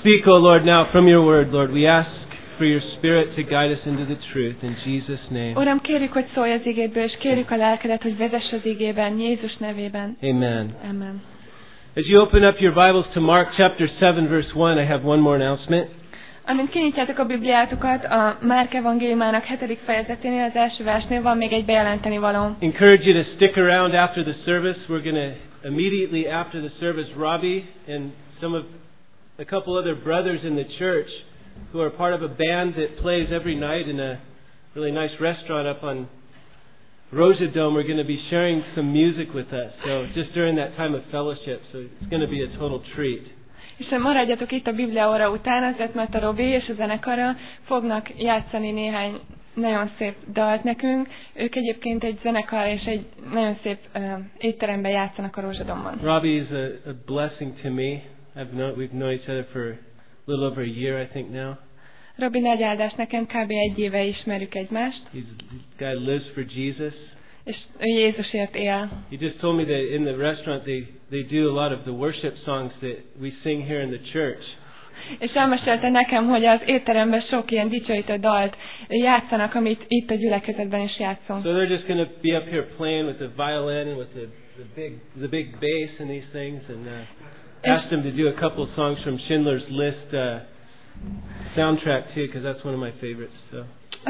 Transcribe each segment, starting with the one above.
Speak, O Lord, now from your word, Lord. We ask for your Spirit to guide us into the truth in Jesus' name. Uram, kérjük, hogy szólj az igédből, és kérjük a lelkedet, hogy vezess az igében, Jézus nevében. Amen. Amen. As you open up your Bibles to Mark chapter 7, verse 1, I have one more announcement. Amint kinyitjátok a Bibliátokat, a Márk evangéliumának 7. fejezeténél, az első versnél van még egy bejelenteni való. Encourage you to stick around after the service. We're going to immediately after the service, Robbie and a couple other brothers in the church who are part of a band that plays every night in a really nice restaurant up on Rosadome, we're going to be sharing some music with us. So just during that time of fellowship, so it's going to be a total treat. És maradjatok itt a Biblia óra után, azért, mert a Robi és a zenekara fognak játszani néhány nagyon szép dalt nekünk. Ők egyébként egy zenekar és egy nagyon szép étteremben játszanak a Rózsadomban. Robbie is a blessing to me. We've known each other for a little over a year, I think now. Robi nagy áldás nekem, kb. 1 éve ismerjük egymást. This guy lives for Jesus. És ő Jézusért él. He just told me that in the restaurant they do a lot of the worship songs that we sing here in the church. És elmesélte nekem, hogy az étteremben sok ilyen dicsőítő dalt játszanak, amit itt a gyülekezetben is játszunk. So they're just going to be up here playing with the violin and with the big bass and these things, and asked them to do a couple of songs from Schindler's List soundtrack too, because that's one of my favorites. So.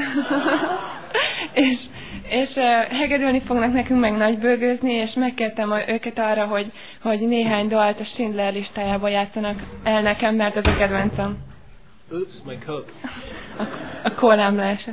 és hegedülni fognak nekünk, meg nagybőgőzni, és megkértem őket arra, hogy néhány dalt a Schindler listájából játszanak el nekem, mert ez a kedvencem. Oops, my Coke. A kólám leesett.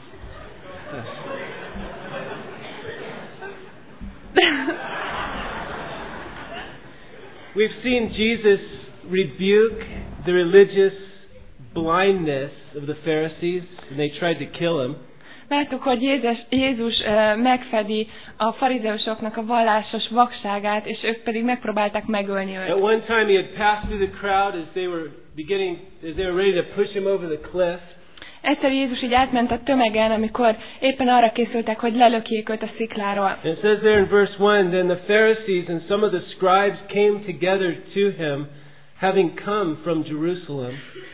We've seen Jesus rebuke the religious blindness of the Pharisees, and they tried to kill him. Láttuk, hogy Jézus megfedi a farizeusoknak a vallásos vakságát, és ők pedig megpróbálták megölni őt. At one time he had passed through the crowd as they were ready to push him over the cliff. Egyszer Jézus így átment a tömegen, amikor éppen arra készültek, hogy lelökjék őt a szikláról. And it says there in verse 1, then the Pharisees and some of the scribes came together to him, having come from Jerusalem.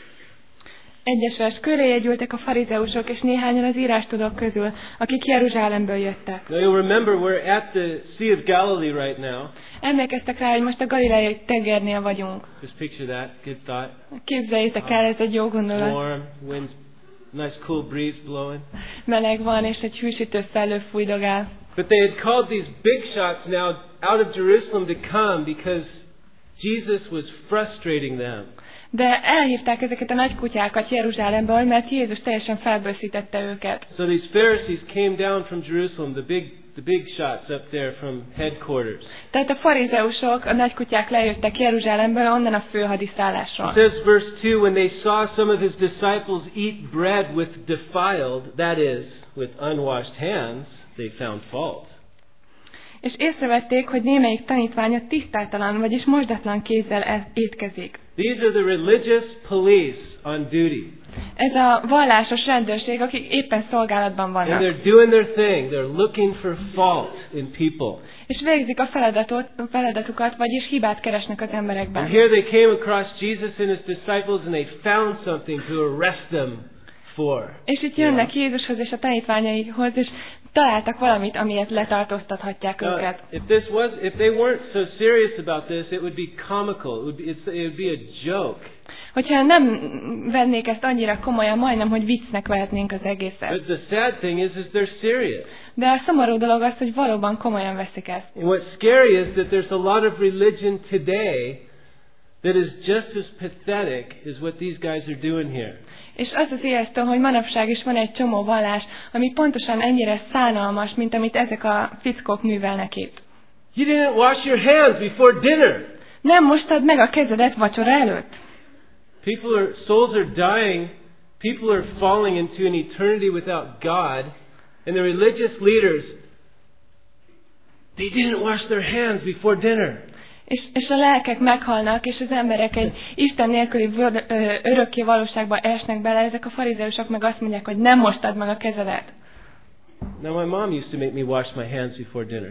Egyes vers, köréje gyűltek a farizeusok és néhányan az írástudók közül, akik Jeruzsálemből jöttek. Now you'll remember we're at the Sea of Galilee right now. Emlékeztek rá, hogy most a Galileai tengernél vagyunk. Just picture that, good thought. Képzeljétek el, ez egy jó gondolat. Warm, winds, nice cool breeze blowing. Meleg van, és egy hűsítő szellő fújdogál. But they had called these big shots now out of Jerusalem to come because Jesus was frustrating them. De elhívták ezeket a nagy kutyákat Jeruzsálemből, mert Jézus teljesen felbőszítette őket. So these Pharisees came down from Jerusalem, the big shots up there from headquarters. Tehát a farizeusok, a nagy kutyák lejöttek Jeruzsálemből, onnan a főhadiszállásról. It says verse 2, when they saw some of his disciples eat bread with defiled, that is, with unwashed hands, they found fault. És észrevették, hogy némelyik tanítványa tisztátalan, vagyis mosdatlan kézzel étkezik. These are the religious police on duty. Ez a vallásos rendőrség, akik éppen szolgálatban vannak. And they're doing their thing. They're looking for fault in people. És végzik a feladatukat, vagyis hibát keresnek az emberekben. And here they came across Jesus and his disciples and they found something to arrest them for. És itt jönnek Jézushoz és a tanítványaihoz, és találtak valamit, amiért letartóztathatják őket. If they weren't so serious about this, it would be comical. It would be a joke. Hogyha nem vennék ezt annyira komolyan, majdnem, hogy viccnek vehetnénk az egészet. But the sad thing is they're serious. De a szomorú dolog az, hogy valóban komolyan veszik ezt. And what's scary is that there's a lot of religion today that is just as pathetic as what these guys are doing here. És az az ijesztő, hogy manapság is van egy csomó vallás, ami pontosan ennyire szánalmas, mint amit ezek a fickók művelnek itt. You didn't wash your hands before dinner. Nem mostad meg a kezedet vacsora előtt. Souls are dying, people are falling into an eternity without God, and the religious leaders, they didn't wash their hands before dinner. És a lelkek meghalnak, és az emberek egy Isten nélküli örökké valóságba esnek bele, ezek a farizeusok meg azt mondják, hogy nem mostad meg a kezedet. Now my mom used to make me wash my hands before dinner.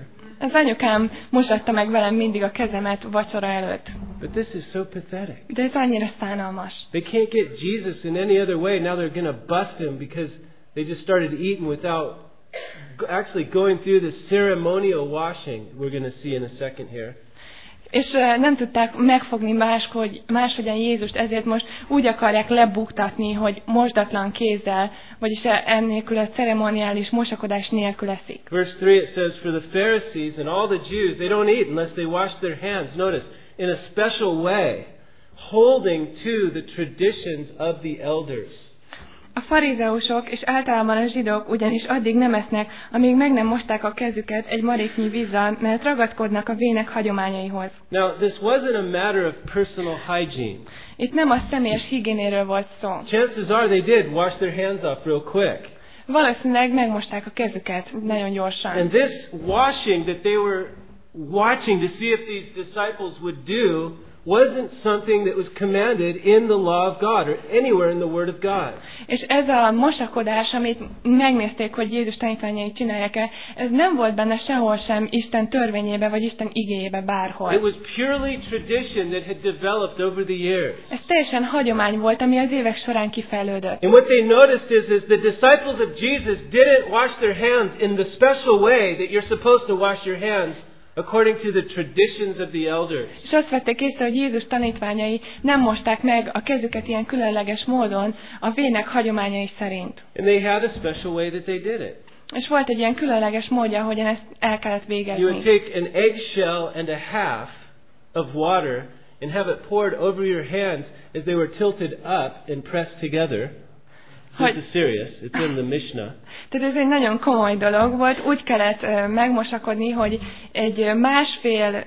Az anyukám mosatta meg velem mindig a kezemet vacsora előtt. But this is so pathetic. De ez annyira szánalmas. They can't get Jesus in any other way. Now they're going to bust him because they just started eating without actually going through the ceremonial washing we're going to see in a second here. És nem tudták megfogni máshogyan Jézust, ezért most úgy akarják lebuktatni, hogy mosdatlan kézzel, vagyis ennélkül a ceremoniális mosakodás nélkül eszik. Verse 3 it says, for the Pharisees and all the Jews, they don't eat unless they wash their hands. Notice, in a special way, holding to the traditions of the elders. A farizeusok és általában a zsidók ugyanis addig nem esznek, amíg meg nem mosták a kezüket egy maréknyi vízzel, mert ragaszkodnak a vének hagyományaihoz. Now, this wasn't a matter of personal hygiene. Itt nem a személyes higiénéről volt szó. Chances are they did wash their hands off real quick. Valószínűleg megmosták a kezüket nagyon gyorsan. And this washing that they were watching to see if these disciples would do wasn't something that was commanded in the law of God or anywhere in the Word of God. És ez a mosakodás, amit megnézték, hogy Jézus tanítványai csinálják-e, ez nem volt benne sehol sem Isten törvényébe vagy Isten igéjébe bárhol. It was purely tradition that had developed over the years. Ez teljesen hagyomány volt, ami az évek során kifejlődött. And what they noticed is the disciples of Jesus didn't wash their hands in the special way that you're supposed to wash your hands according to the traditions of the elders. És azt vették észre, hogy Jézus tanítványai nem mosták meg a kezüket ilyen különleges módon a vének hagyományai szerint. And they had a special way that they did it. És volt egy ilyen különleges módja, ahogyan ezt el kellett végezni. You would take an eggshell and a half of water and have it poured over your hands as they were tilted up and pressed together. This is serious. It's in the Mishnah. Tehát ez egy nagyon komoly dolog volt. Úgy kellett megmosakodni, hogy egy másfél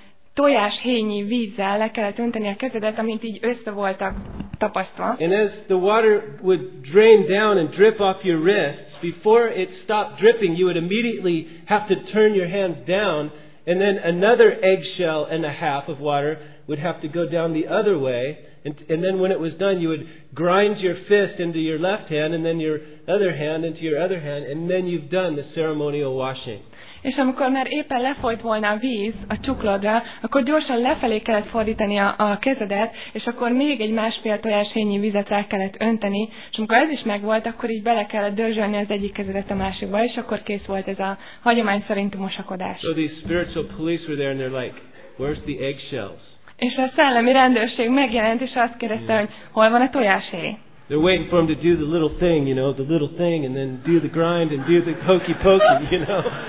tojáshéjnyi vízzel le kellett önteni a kezedet, amint így össze voltak tapasztva. And as the water would drain down and drip off your wrists, before it stopped dripping, you would immediately have to turn your hands down, and then another eggshell and a half of water would have to go down the other way. And then when it was done, you would grind your fist into your left hand and then your other hand into your other hand, and then you've done the ceremonial washing. És amikor már éppen lefolyt volna a víz a csuklódra, akkor gyorsan lefelé kellett fordítani a kezedet, és akkor még egy másfél tojáshéjnyi vizet rá kellett önteni, és amikor ez is megvolt, akkor így bele kellett dörzsölni az egyik kezedet a másikba, és akkor kész volt ez a hagyomány szerinti mosakodás. So these spiritual police were there and they're like, where's the eggshells? És a szellemi rendőrség megjelent, és azt kérdezte, hogy hol van a tojáshéj. They're waiting for him to do the little thing, the little thing, and then do the grind and do the hokey pokey,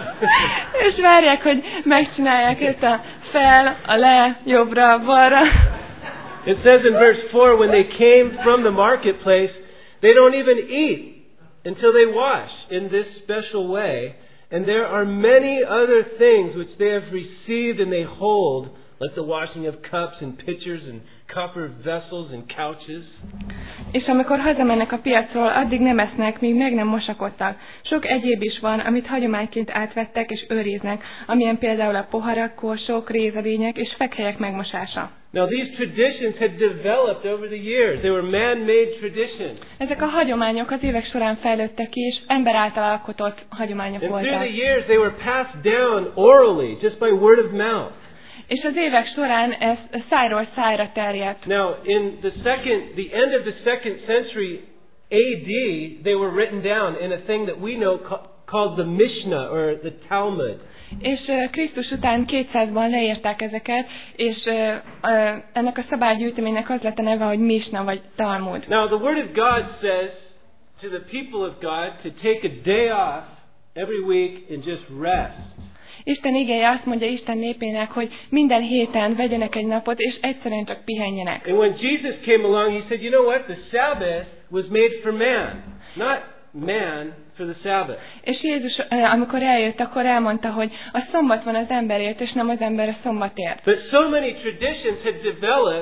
És várják, hogy megcsinálják ezt a fel, a le, jobbra, balra. It says in verse 4, when they came from the marketplace, they don't even eat until they wash in this special way. And there are many other things which they have received and they hold, like the washing of cups and pitchers and copper vessels and couches. És amikor hazamennek a piacról, addig nem esznek, míg meg nem mosakodtak. Sok egyéb is van, amit hagyományként átvettek és őriznek, amilyen például a poharak, korsók, rézedények és fekhelyek megmosása. Now these traditions had developed over the years. They were man-made traditions. Ezek a hagyományok az évek során fejlődtek ki, és ember által alkotott hagyományok And voltak. through the years they were passed down orally, just by word of mouth. És az évek során ez szájról szájra terjedt. Now, in the end of the second century AD, they were written down in a thing that we know called the Mishnah or the Talmud. És Krisztus után 200-ban leírták ezeket, és ennek a szabálygyűjteménynek az lett a neve, hogy Misna vagy Talmud. Now, the Word of God says to the people of God to take a day off every week and just rest. Isten igéje azt mondja Isten népének, hogy minden héten vegyenek egy napot, és egyszerűen csak pihenjenek. And when Jesus came along, he said, you know what? The Sabbath was made for man, not man for the Sabbath. És Jézus, amikor eljött, akkor elmondta, hogy a szombat van az emberért, és nem az ember a szombatért. But so many traditions had developed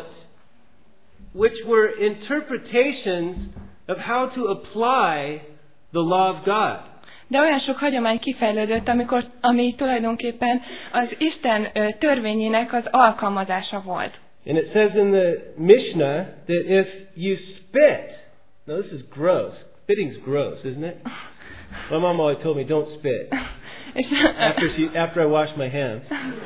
which were interpretations of how to apply the law of God. De olyan sok hagyomány kifejlődött, ami tulajdonképpen az Isten törvényének az alkalmazása volt. And it says in the Mishnah that if you spit, now this is gross. Spitting's gross, isn't it? My mom always told me don't spit. after I wash my hands.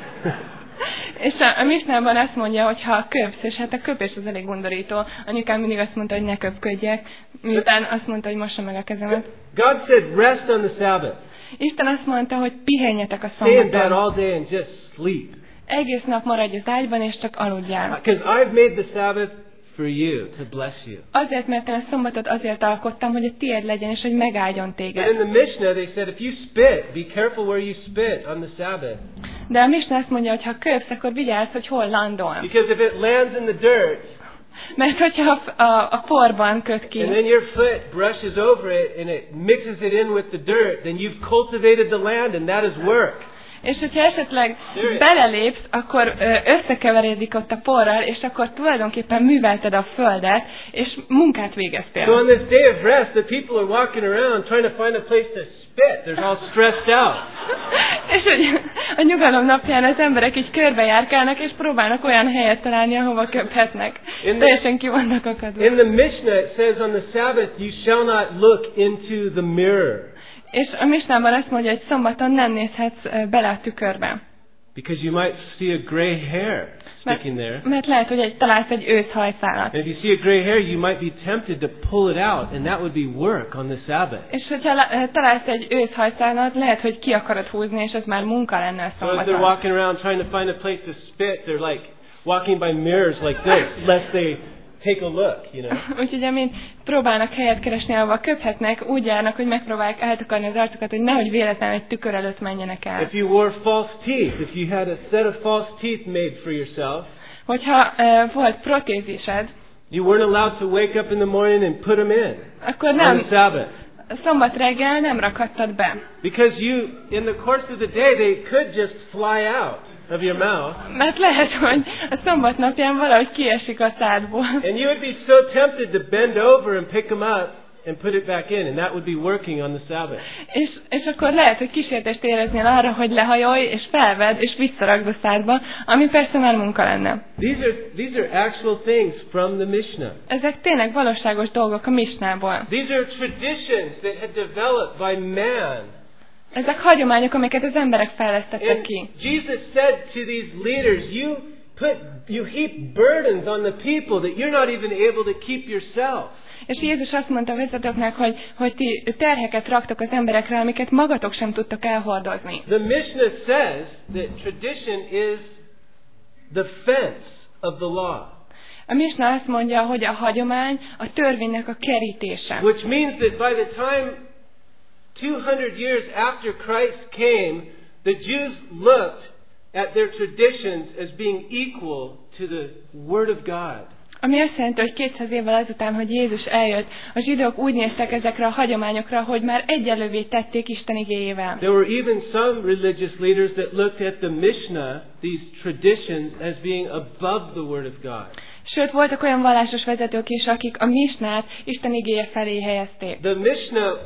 És a Misnában azt mondja, hogy ha köpsz, és hát a köpés az elég undorító. Anyukám mindig azt mondta, hogy ne köpködjek, miután azt mondta, hogy mossa meg a kezemet. God said, rest on the Sabbath. Isten azt mondta, hogy pihenjetek a Stay in bed szombaton. all day and just sleep. Egész nap maradj az ágyban, és csak aludjál. Because I've made the Sabbath for you, to bless you. Azért, mert én a szombatot azért alkottam, hogy a tiéd legyen, és hogy megáldjon But téged. in the Mishnah they said, if you spit, be careful where you spit on the Sabbath. De a Misna azt mondja, hogy ha köpsz, akkor vigyázz, hogy hol landol. Because if it lands in the dirt, Mert hogyha a porban köt ki, and then your foot brushes over it and it mixes it in with the dirt, then you've cultivated the land and that is work. és hogyha esetleg belelépsz, akkor összekeveredik ott a porral, és akkor tulajdonképpen művelted a földet, és munkát végeztél. So on this day of rest, the people are walking around trying to find a place to spit. They're all stressed out. És hogy a nyugalom napján az emberek így körbejárkálnak, és próbálnak olyan helyet találni, ahova köphetnek. Teljesen ki vannak akadva. In the Mishnah it says on the Sabbath, you shall not look into the mirror. És a Misnában azt mondja, hogy szombaton nem nézhetsz bele a tükörbe. Because you might see a gray hair sticking there. Mert lehet, hogy találsz egy őszhajszálat. And if you see a gray hair, you might be tempted to pull it out, and that would be work on the Sabbath. És hogyha találsz egy őszhajszálat, lehet, hogy ki akarod húzni, és ez már munka lenne a So as they're szombaton. walking around trying to find a place to spit, they're like walking by mirrors like this, lest they take a look, you know. Úgyhogy amint próbálnak helyet keresni, ahova köphetnek, úgy járnak, hogy megpróbálják eltakarni az arcukat, hogy nehogy véletlenül egy tükör előtt menjenek el. If you wore false teeth, if you had a set of false teeth made for yourself, Hogyha volt protézised, you weren't allowed to wake up in the morning and put them in akkor on nem, the Sabbath. szombat reggel nem rakhattad be. Because you, in the course of the day, they could just fly out of your mouth. Mert lehet, hogy a szombat napján valahogy kiesik a szádból. And you would be so tempted to bend over and pick them up and put it back in, and that would be working on the Sabbath. És akkor lehet, hogy kísértést éreznél arra, hogy lehajolj, és felvedd, és visszaragd a szádba, ami persze már munka lenne. These are actual things from the Mishnah. Ezek tényleg valóságos dolgok a Misnából. These are traditions that had developed by man. Ezek hagyományok, amiket az emberek fejlesztettek And ki. Jesus said to these leaders, you heap burdens on the people that you're not even able to keep yourself. És Jézus azt mondta a vezetőknek, hogy ti terheket raktok az emberekre, amiket magatok sem tudtok elhordozni. The Mishnah says that tradition is the fence of the law. A Misna azt mondja, hogy a hagyomány a törvénynek a kerítése. Which means that by the time 200 years after Christ came, the Jews looked at their traditions as being equal to the Word of God. Ami azt jelenti, hogy 200 évvel azután, hogy Jézus eljött, a zsidók úgy néztek ezekre a hagyományokra, hogy már egyenlővé tették Isten igéjével. There were even some religious leaders that looked at the Mishnah, these traditions, as being above the Word of God. Sőt, voltak olyan vallásos vezetők is, akik a Misnát Isten igéje felé helyezték. The Mishnah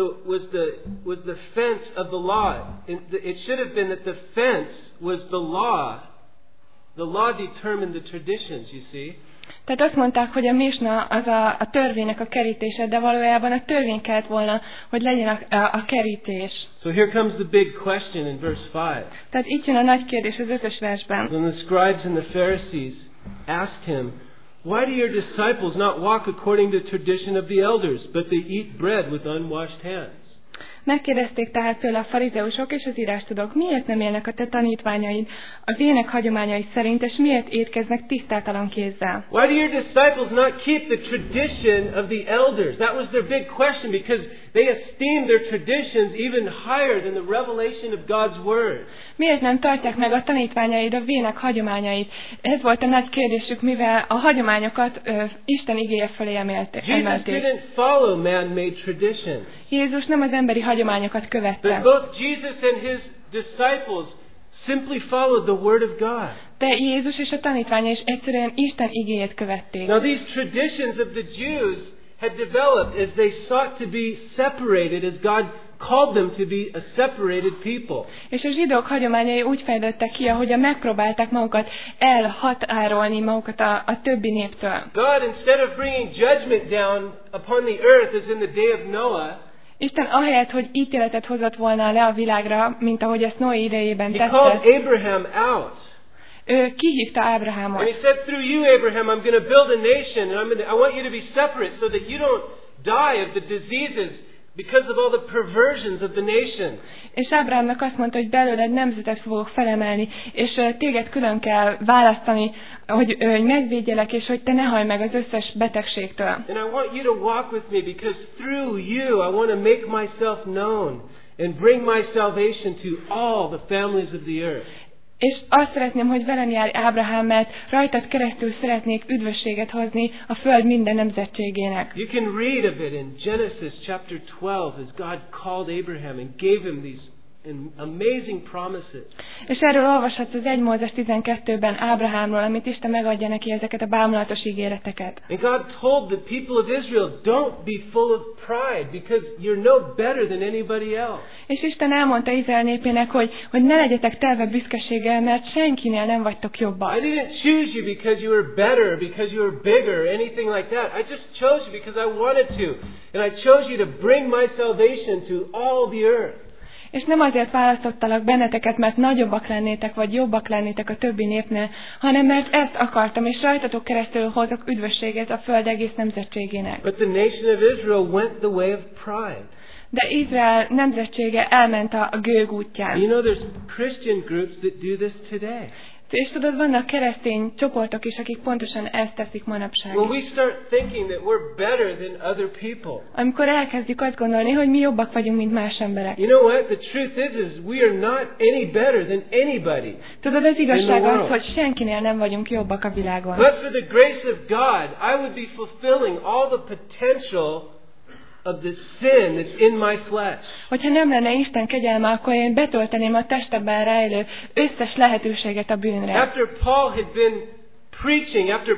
was the fence of the law. It should have been that the fence was the law. The law determined the traditions, you see. Tehát azt mondták, hogy a Misna az a törvénynek a kerítése, de valójában a törvény kellett volna, hogy legyen a kerítés. So here comes the big question in verse 5. Tehát itt jön a nagy kérdés az 5-ös versben. When the scribes and the Pharisees asked him, "Why do your disciples not walk according to the tradition of the elders, but they eat bread with unwashed hands?" Megkérdezték tehát tőle a farizeusok és az írástudók, miért nem élnek a te tanítványaid az ének hagyományai szerint, és miért étkeznek tisztátalan kézzel? Why do your disciples not keep the tradition of the elders? That was their big question, because they esteemed their traditions even higher than the revelation of God's Word. Miért nem tartják meg a tanítványaid a vének hagyományait? Ez volt a nagy kérdésük, mivel a hagyományokat Isten igéje felé emelték. Jesus didn't follow man-made traditions. Jézus nem az emberi hagyományokat követte. But both Jesus and his disciples simply followed the Word of God. De Jézus és a tanítványai is egyszerűen Isten igéjét követték. Now these traditions of the Jews had developed as they sought to be separated, as God called them to be a separated people. És a zsidók hagyományai úgy fejlődtek ki, ahogyan megpróbálták magukat elhatárolni magukat a többi néptől. God, instead of bringing judgment down upon the earth as in the day of Noah, Isten ahelyett, hogy ítéletet hozott volna le a világra, mint ahogy ezt Noé idejében He called tette, Abraham out. ő kihívta And Ábrahámot. he said, through you, Abraham, I'm going to build a nation, and I want you to be separate so that you don't die of the diseases because of all the perversions of the nation. És Ábrahámnak azt mondta, hogy belőled nemzetet fogok felemelni, és téged külön kell választani, hogy megvédjelek, és hogy te ne hallj meg az összes betegségtől. And I want you to walk with me because through you I want to make myself known and bring my salvation to all the families of the earth. És azt szeretném, hogy velem járj Ábrahám, mert rajtad keresztül szeretnék üdvösséget hozni a föld minden nemzetségének. You can read of it in Genesis chapter 12 as God called Abraham and gave him these amazing promises. És erről olvashatsz az 1 Mózes 12-ben Ábrahámról, amit Isten megadja neki ezeket a bámulatos ígéreteket. And God told the people of Israel, don't be full of pride because you're no better than anybody else. És Isten elmondta Izrael népének, hogy ne legyetek telve büszkeséggel, mert senkinél nem vagytok jobbak. I didn't choose you because you were better, because you were bigger, anything like that. I just chose you because I wanted to. And I chose you to bring my salvation to all the earth. És nem azért választottalak benneteket, mert nagyobbak lennétek, vagy jobbak lennétek a többi népnél, hanem mert ezt akartam, és rajtatok keresztül hozok üdvösséget a föld egész nemzetségének. But the nation of Israel went the way of pride. De Izrael nemzetsége elment a gőg útján. You know, there's Christian groups that do this today. És tudod, vannak keresztény csoportok is, akik pontosan ezt teszik manapság. When we start thinking that we're better than other people. Amikor elkezdjük azt gondolni, hogy mi jobbak vagyunk, mint más emberek. You know what? The truth is we are not any better than anybody. Tudod, az igazság az, hogy senkinél nem vagyunk jobbak a világon. But for the grace of God, I would be fulfilling all the potential of the sin that's in my flesh. Hogyha nem lenne Isten kegyelme, akkor én betölteném a testemben rejlő összes lehetőséget a bűnre. After Paul had been preaching, after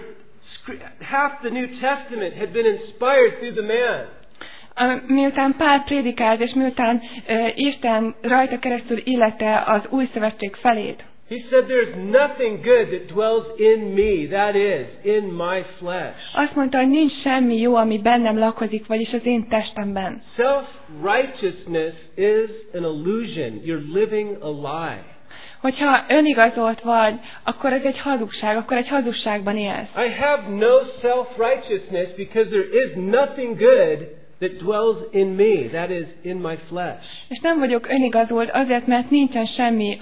half the New Testament had been inspired through the man. Miután Pál prédikált, és miután Isten rajta keresztül illette az új szövetség felét. He said there's nothing good that dwells in me, that is, in my flesh. Azt mondta, hogy nincs semmi jó, ami bennem lakozik, vagyis az én testemben. Self-righteousness is an illusion. You're living a lie. Hogyha önigazolt vagy, akkor ez egy hazugság, akkor egy hazugságban élsz. I have no self-righteousness because there is nothing good that dwells in me, that is, in my flesh. És nem vagyok önigazolt azért, mert nincsen semmi,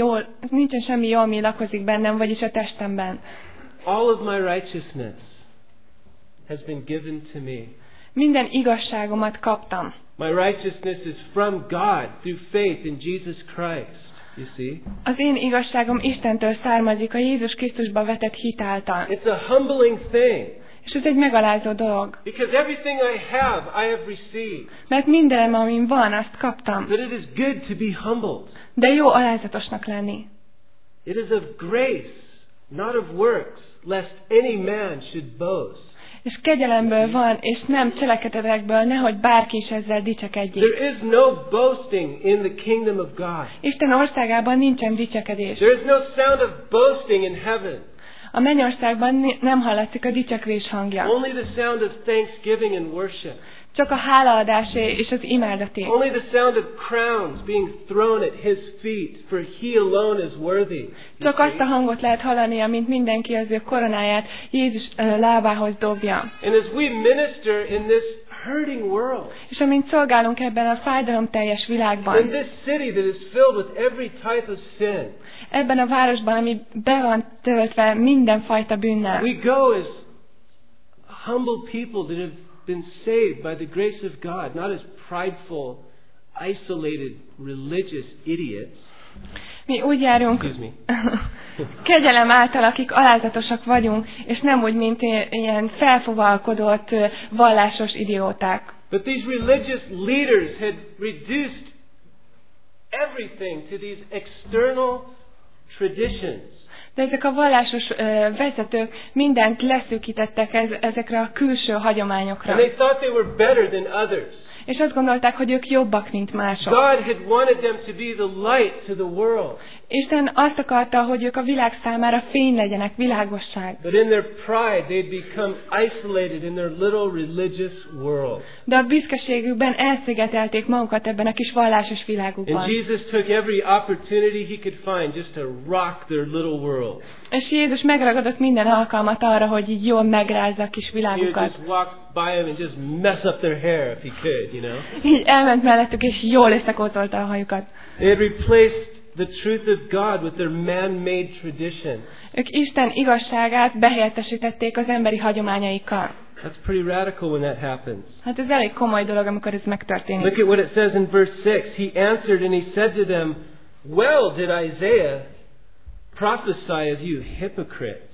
jó, ami lakozik bennem, vagyis a testemben. All of my righteousness has been given to me. Minden igazságomat kaptam. My righteousness is from God through faith in Jesus Christ. You see? Az én igazságom Istentől származik a Jézus Krisztusba vetett hit által. It's a humbling thing. És ez egy megalázó dolog. Because everything I have received. Mert mindenem, amin van, azt kaptam. But it is good to be humbled. De jó alázatosnak lenni. It is of grace, not of works, lest any man should boast. És kegyelemből van, és nem cselekedetekből, nehogy bárki is ezzel dicsekedjék. There is no boasting in the kingdom of God. Isten országában nincsen dicsekedés. There is no sound of boasting in heaven. A mennyországban nem hallatszik a dicsekvés hangja. Only the sound of thanksgiving and worship. Csak a hálaadásé és az imádaté. Only the sound of crowns being thrown at his feet, for he alone is worthy. Csak azt a hangot lehet hallani, amint mindenki az ő koronáját Jézus lábához dobja. And as we minister in this hurting world, és amint szolgálunk ebben a fájdalomteljes világban, in this city that is filled with every type of sin, ebben a városban, ami be van töltve mindenfajta bűnnel, we go as humble people that have been saved by the grace of God, not as prideful, isolated, religious idiots. Mi úgy járunk kegyelem által, akik alázatosak vagyunk, és nem úgy, mint ilyen felfogalkodott vallásos idióták. But these religious leaders had reduced everything to these external traditions. De ezek a vallásos vezetők mindent leszűkítettek ezekre a külső hagyományokra. And they thought they were better than others. És azt gondolták, hogy ők jobbak, mint mások. God had wanted them to be the light to the world. Isten azt akarta, hogy ők a világ számára fény legyenek, világosság. But in their pride, they'd become isolated in their little religious world. De a büszkeségükben elszigetelték magukat ebben a kis vallásos világukban. And Jesus took every opportunity he could find just to rock their little world. És Jézus megragadott minden alkalmat arra, hogy így jól megrázza a kis He would világukat. just walk by them and just mess up their hair if he could, you know. Így elment mellettük, és jól összekócolta a hajukat. They had replaced the truth of God with their man-made tradition. Ők Isten igazságát behelyettesítették az emberi hagyományaikkal. That's pretty radical when that happens. Hát ez elég komoly dolog, amikor ez megtörténik. Look at what it says in verse 6. He answered and he said to them, "Well did Isaiah prophesy of you hypocrites,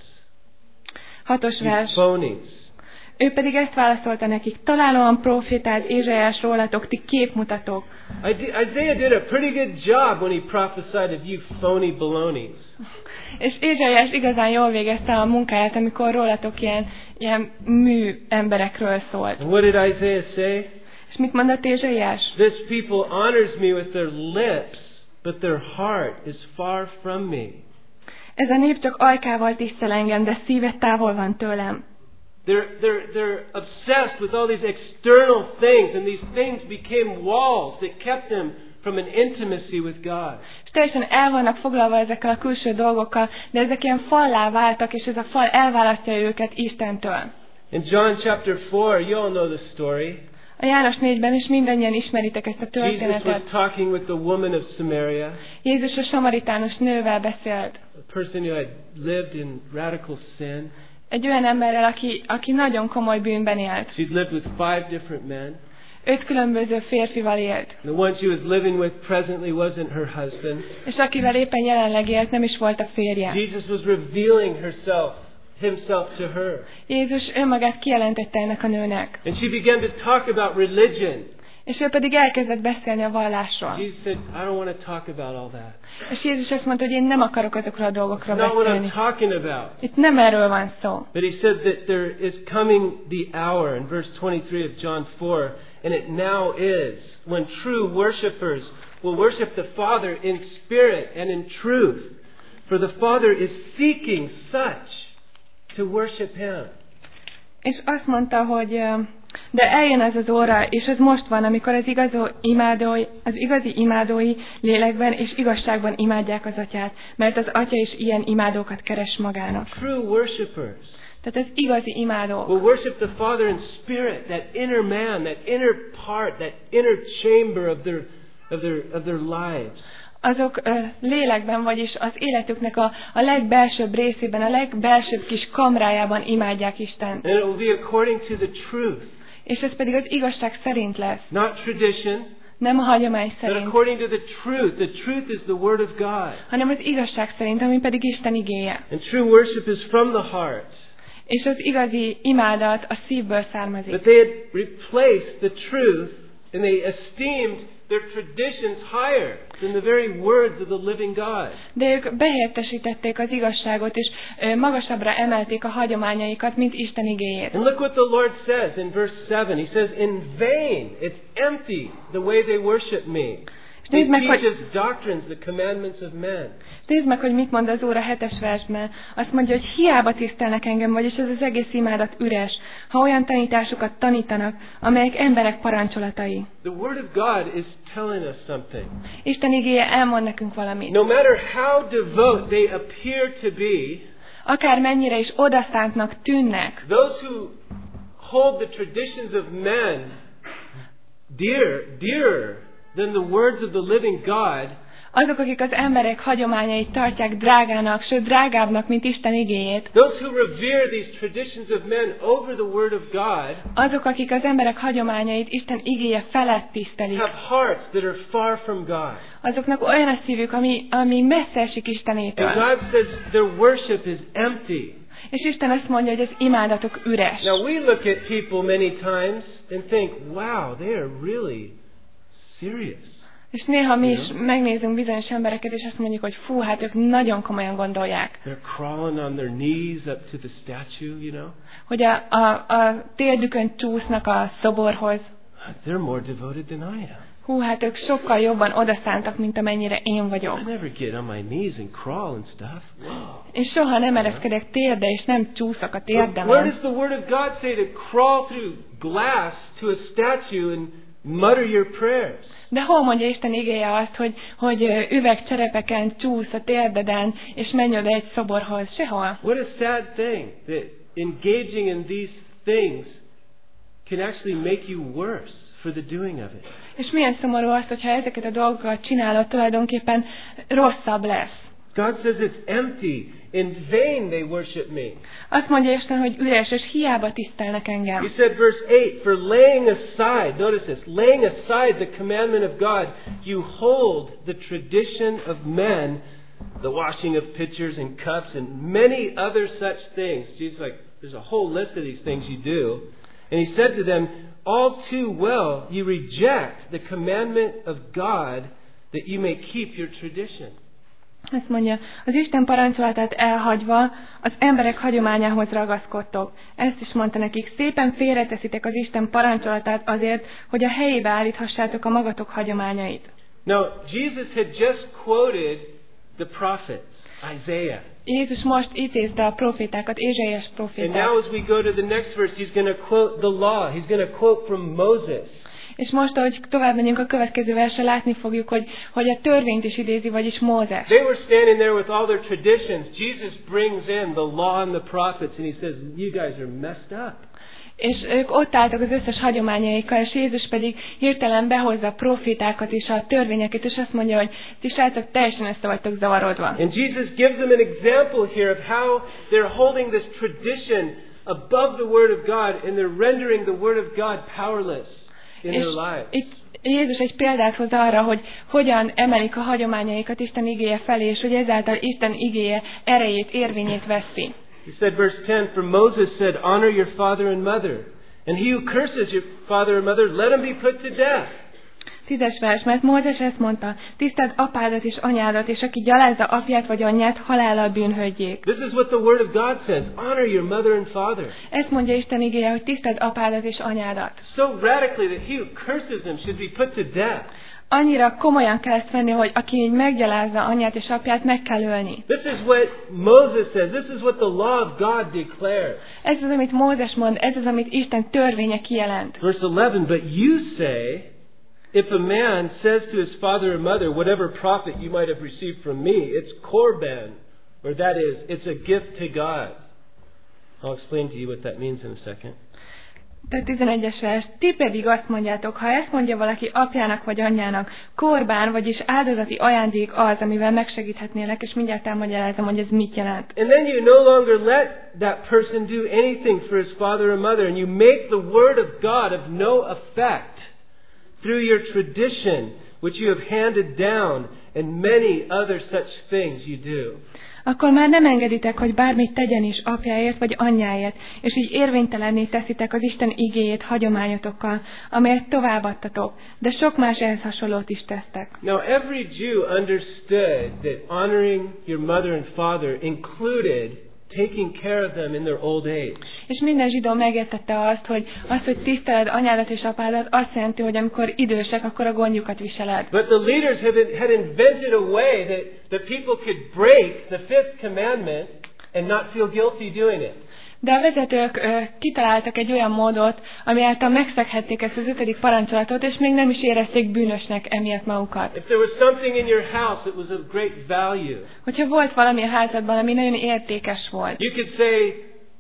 6-os you vers. phonies." Ő pedig ezt válaszolta nekik: találóan profétált Ézsaiás rólatok, ti képmutatók. Isaiah did a pretty good job when he prophesied of you phony balonies. És Ézsaiás igazán jól végezte a munkáját, amikor rólatok ilyen mű emberekről szólt. And what did Isaiah say? És mit mondott Ézsaiás? This people honors me with their lips, but their heart is far from me. Ez a nép csak ajkával tisztel engem, de szíve távol van tőlem. They're obsessed with all these external things, and these things became walls that kept them from an intimacy with God. És teljesen el vannak foglalva ezekkel a külső dolgokkal, de ezek ilyen fallá váltak, és ez a fal elválasztja őket Istentől. In John chapter 4, you all know the story. A János 4-ben is mindannyian ismeritek ezt a Jesus was történetet. talking with the woman of Samaria, Jézus a samaritános nővel beszélt. a person who had lived in radical sin. Egy olyan emberrel, aki nagyon komoly bűnben élt. She'd lived with 5 different men. 5 különböző férfival élt. The one she was living with presently wasn't her husband. És akivel éppen jelenleg élt, nem is volt a férje. Jesus was revealing himself to her. Jézus önmagát kijelentette ennek a nőnek. And she began to talk about religion. És ő pedig elkezdett beszélni a vallásról. Jesus said, I don't want to talk about all that. És Jézus azt mondta, hogy én nem akarok azokról a dolgokról That's not what I'm beszélni. talking about. Itt nem erről van szó. But he said that there is coming the hour in verse 23 of John 4, and it now is, when true worshipers will worship the Father in spirit and in truth. For the Father is seeking such to worship Him. És azt mondta, hogy de eljön ez az óra, és ez most van, amikor az igazi imádói lélekben és igazságban imádják az Atyát, mert az Atya is ilyen imádókat keres magának. True worshipers Tehát az igazi imádók. will worship the Father in spirit, that inner man, that inner part, that inner chamber of their lives. Azok lélekben, vagyis az életüknek a legbelsőbb részében, a legbelsőbb kis kamrájában imádják Istent. And it will be according to the truth. És ez pedig az igazság szerint lesz. Not tradition, Nem a hagyomány but szerint, according to the truth. The truth is the Word of God. hanem az igazság szerint, ami pedig Isten igéje. And true worship is from the heart. És az igazi imádat a szívből származik. But they had replaced the truth, and they esteemed their traditions higher than the very words of the living God. De ők behelyettesítették az igazságot, és magasabbra emelték a hagyományaikat, mint Isten igéjét. And look what the Lord says in verse 7. He says, in vain, it's empty the way they worship me. They Nézd meg, teach hogy, as doctrines the commandments of men. nézd meg, hogy mit mond az Úr a 7-es versben. Azt mondja, hogy hiába tisztelnek engem, vagyis ez az egész imádat üres, ha olyan tanításokat tanítanak, amelyek emberek parancsolatai. The Word of God is telling us something. Isten igéje elmond nekünk valamit. No matter how devout they appear to be, Akár mennyire is odaszántnak tűnnek, those who hold the traditions of men dearer than the words of the living God, azok, akik az emberek hagyományait tartják drágának, sőt drágábbnak, mint Isten igéjét, those who revere these traditions of men over the Word of God, azok, akik az emberek hagyományait Isten igéje felett tisztelik, have hearts that are far from God. azoknak olyan a szívük, ami messze esik And Istenétől. God says their worship is empty. És Isten azt mondja, hogy az imádatok üres. Now we look at people many times and think, wow, they are really serious. És néha mi is megnézünk bizonyos embereket, és azt mondjuk, hogy fú, hát ők nagyon komolyan gondolják. They're crawling on their knees up to the statue, you know. Hogy a térdükön csúsznak a szoborhoz. They're more devoted than I am. hú, hát ők sokkal jobban odaszántak, mint amennyire én vagyok. I never get on my knees and crawl and stuff. Wow. És soha nem ereszkedek térdre, és nem csúszok a Where térdemen. does the Word of God say to crawl through glass to a statue and mutter your prayers? De hol mondja Isten igéje azt, hogy üvegcserepeken csúsz a térdeden, és menj oda egy szoborhoz? Sehol. What a sad thing that engaging in these things can actually make you worse for the doing of it. És milyen szomorú az, hogyha ezeket a dolgokat csinálod, tulajdonképpen rosszabb lesz. God says it's empty. In vain they worship me. Azt mondja Isten, hogy üres, és hiába tisztelnek engem. He said, verse 8, for laying aside, notice this, laying aside the commandment of God, you hold the tradition of men, the washing of pitchers and cups and many other such things. Jesus, like, there's a whole list of these things you do. And he said to them, all too well you reject the commandment of God that you may keep your tradition. Azt mondja, az Isten parancsolatát elhagyva az emberek hagyományához ragaszkodtok. Ezt is mondta nekik, szépen félreteszitek az Isten parancsolatát azért, hogy a helyébe állíthassátok a magatok hagyományait. Now, Jesus had just quoted the prophets, Isaiah. Jézus most idézte a profétákat, Ézsaiás And profétát. now as we go to the next verse, he's going to quote the law. He's going to quote from Moses. És most, ahogy tovább megyünk a következő versre, látni fogjuk, hogy a törvényt is idézi, vagyis Mózes. They were standing there with all their traditions. Jesus brings in the law and the prophets and he says, you guys are messed up. És ők ott álltak az összes hagyományaikkal, és Jézus pedig hirtelen behozza a profétákat és a törvényeket, és azt mondja, hogy ti srácok teljesen össze vagytok zavarodva. And Jesus gives them an example here of how they're holding this tradition above the Word of God and they're rendering the Word of God powerless in their lives. Itt Jézus egy példát hoz arra, hogy hogyan emelik a hagyományaikat Isten igéje felé, és hogy ezáltal Isten igéje erejét, érvényét veszi. He said, verse 10, for Moses said, honor your father and mother, and he who curses your father or mother, let him be put to death. 10-es vers, mert Mózes ezt mondta, tiszteld apádat és anyádat, és aki gyalázza apját vagy anyját, halállal bűnhődjék. This is what the Word of God says. Honor your mother and father. Ezt mondja Isten igéje, hogy tiszteld apádat és anyádat. So radically that he who curses them should be put to death. Annyira komolyan kell ezt venni, hogy aki így meggyalázza anyját és apját, meg kell ölni. This is what Moses says. This is what the law of God declares. Ez az, amit Mózes mond, ez az, amit Isten törvénye kijelent. Verse 11, but you say, if a man says to his father or mother, whatever profit you might have received from me, it's korban, or that is, it's a gift to God. I'll explain to you what that means in a second. Tehát 11-es vers, ti pedig azt mondjátok, ha ezt mondja valaki apjának vagy anyjának, korbán, vagyis áldozati ajándék az, amivel megsegíthetnélek, és mindjárt elmagyarázom, hogy ez mit jelent. And then you no longer let that person do anything for his father or mother, and you make the word of God of no effect through your tradition, which you have handed down, and many other such things you do. Akkor már nem engeditek, hogy bármit tegyen is apjáért vagy anyjáért, és így érvénytelenné teszitek az Isten igéjét hagyományotokkal, amelyet továbbadtatok, de sok más ehhez hasonlót is tesztek. Now every Jew understood that honoring your mother and father included taking care of them in their old age. És minden zsidó megértette azt, hogy tiszteled anyádat és apádat, azt jelenti, hogy amikor idősek, akkor a gondjukat viseled. But the leaders had invented a way that people could break the fifth commandment and not feel guilty doing it. De a vezetők kitaláltak egy olyan módot, ami által megszeghették ezt az 5. parancsolatot, és még nem is érezték bűnösnek emiatt magukat. If there was something in your house that was of great value, hogyha volt valami a házadban, ami nagyon értékes volt, you could say,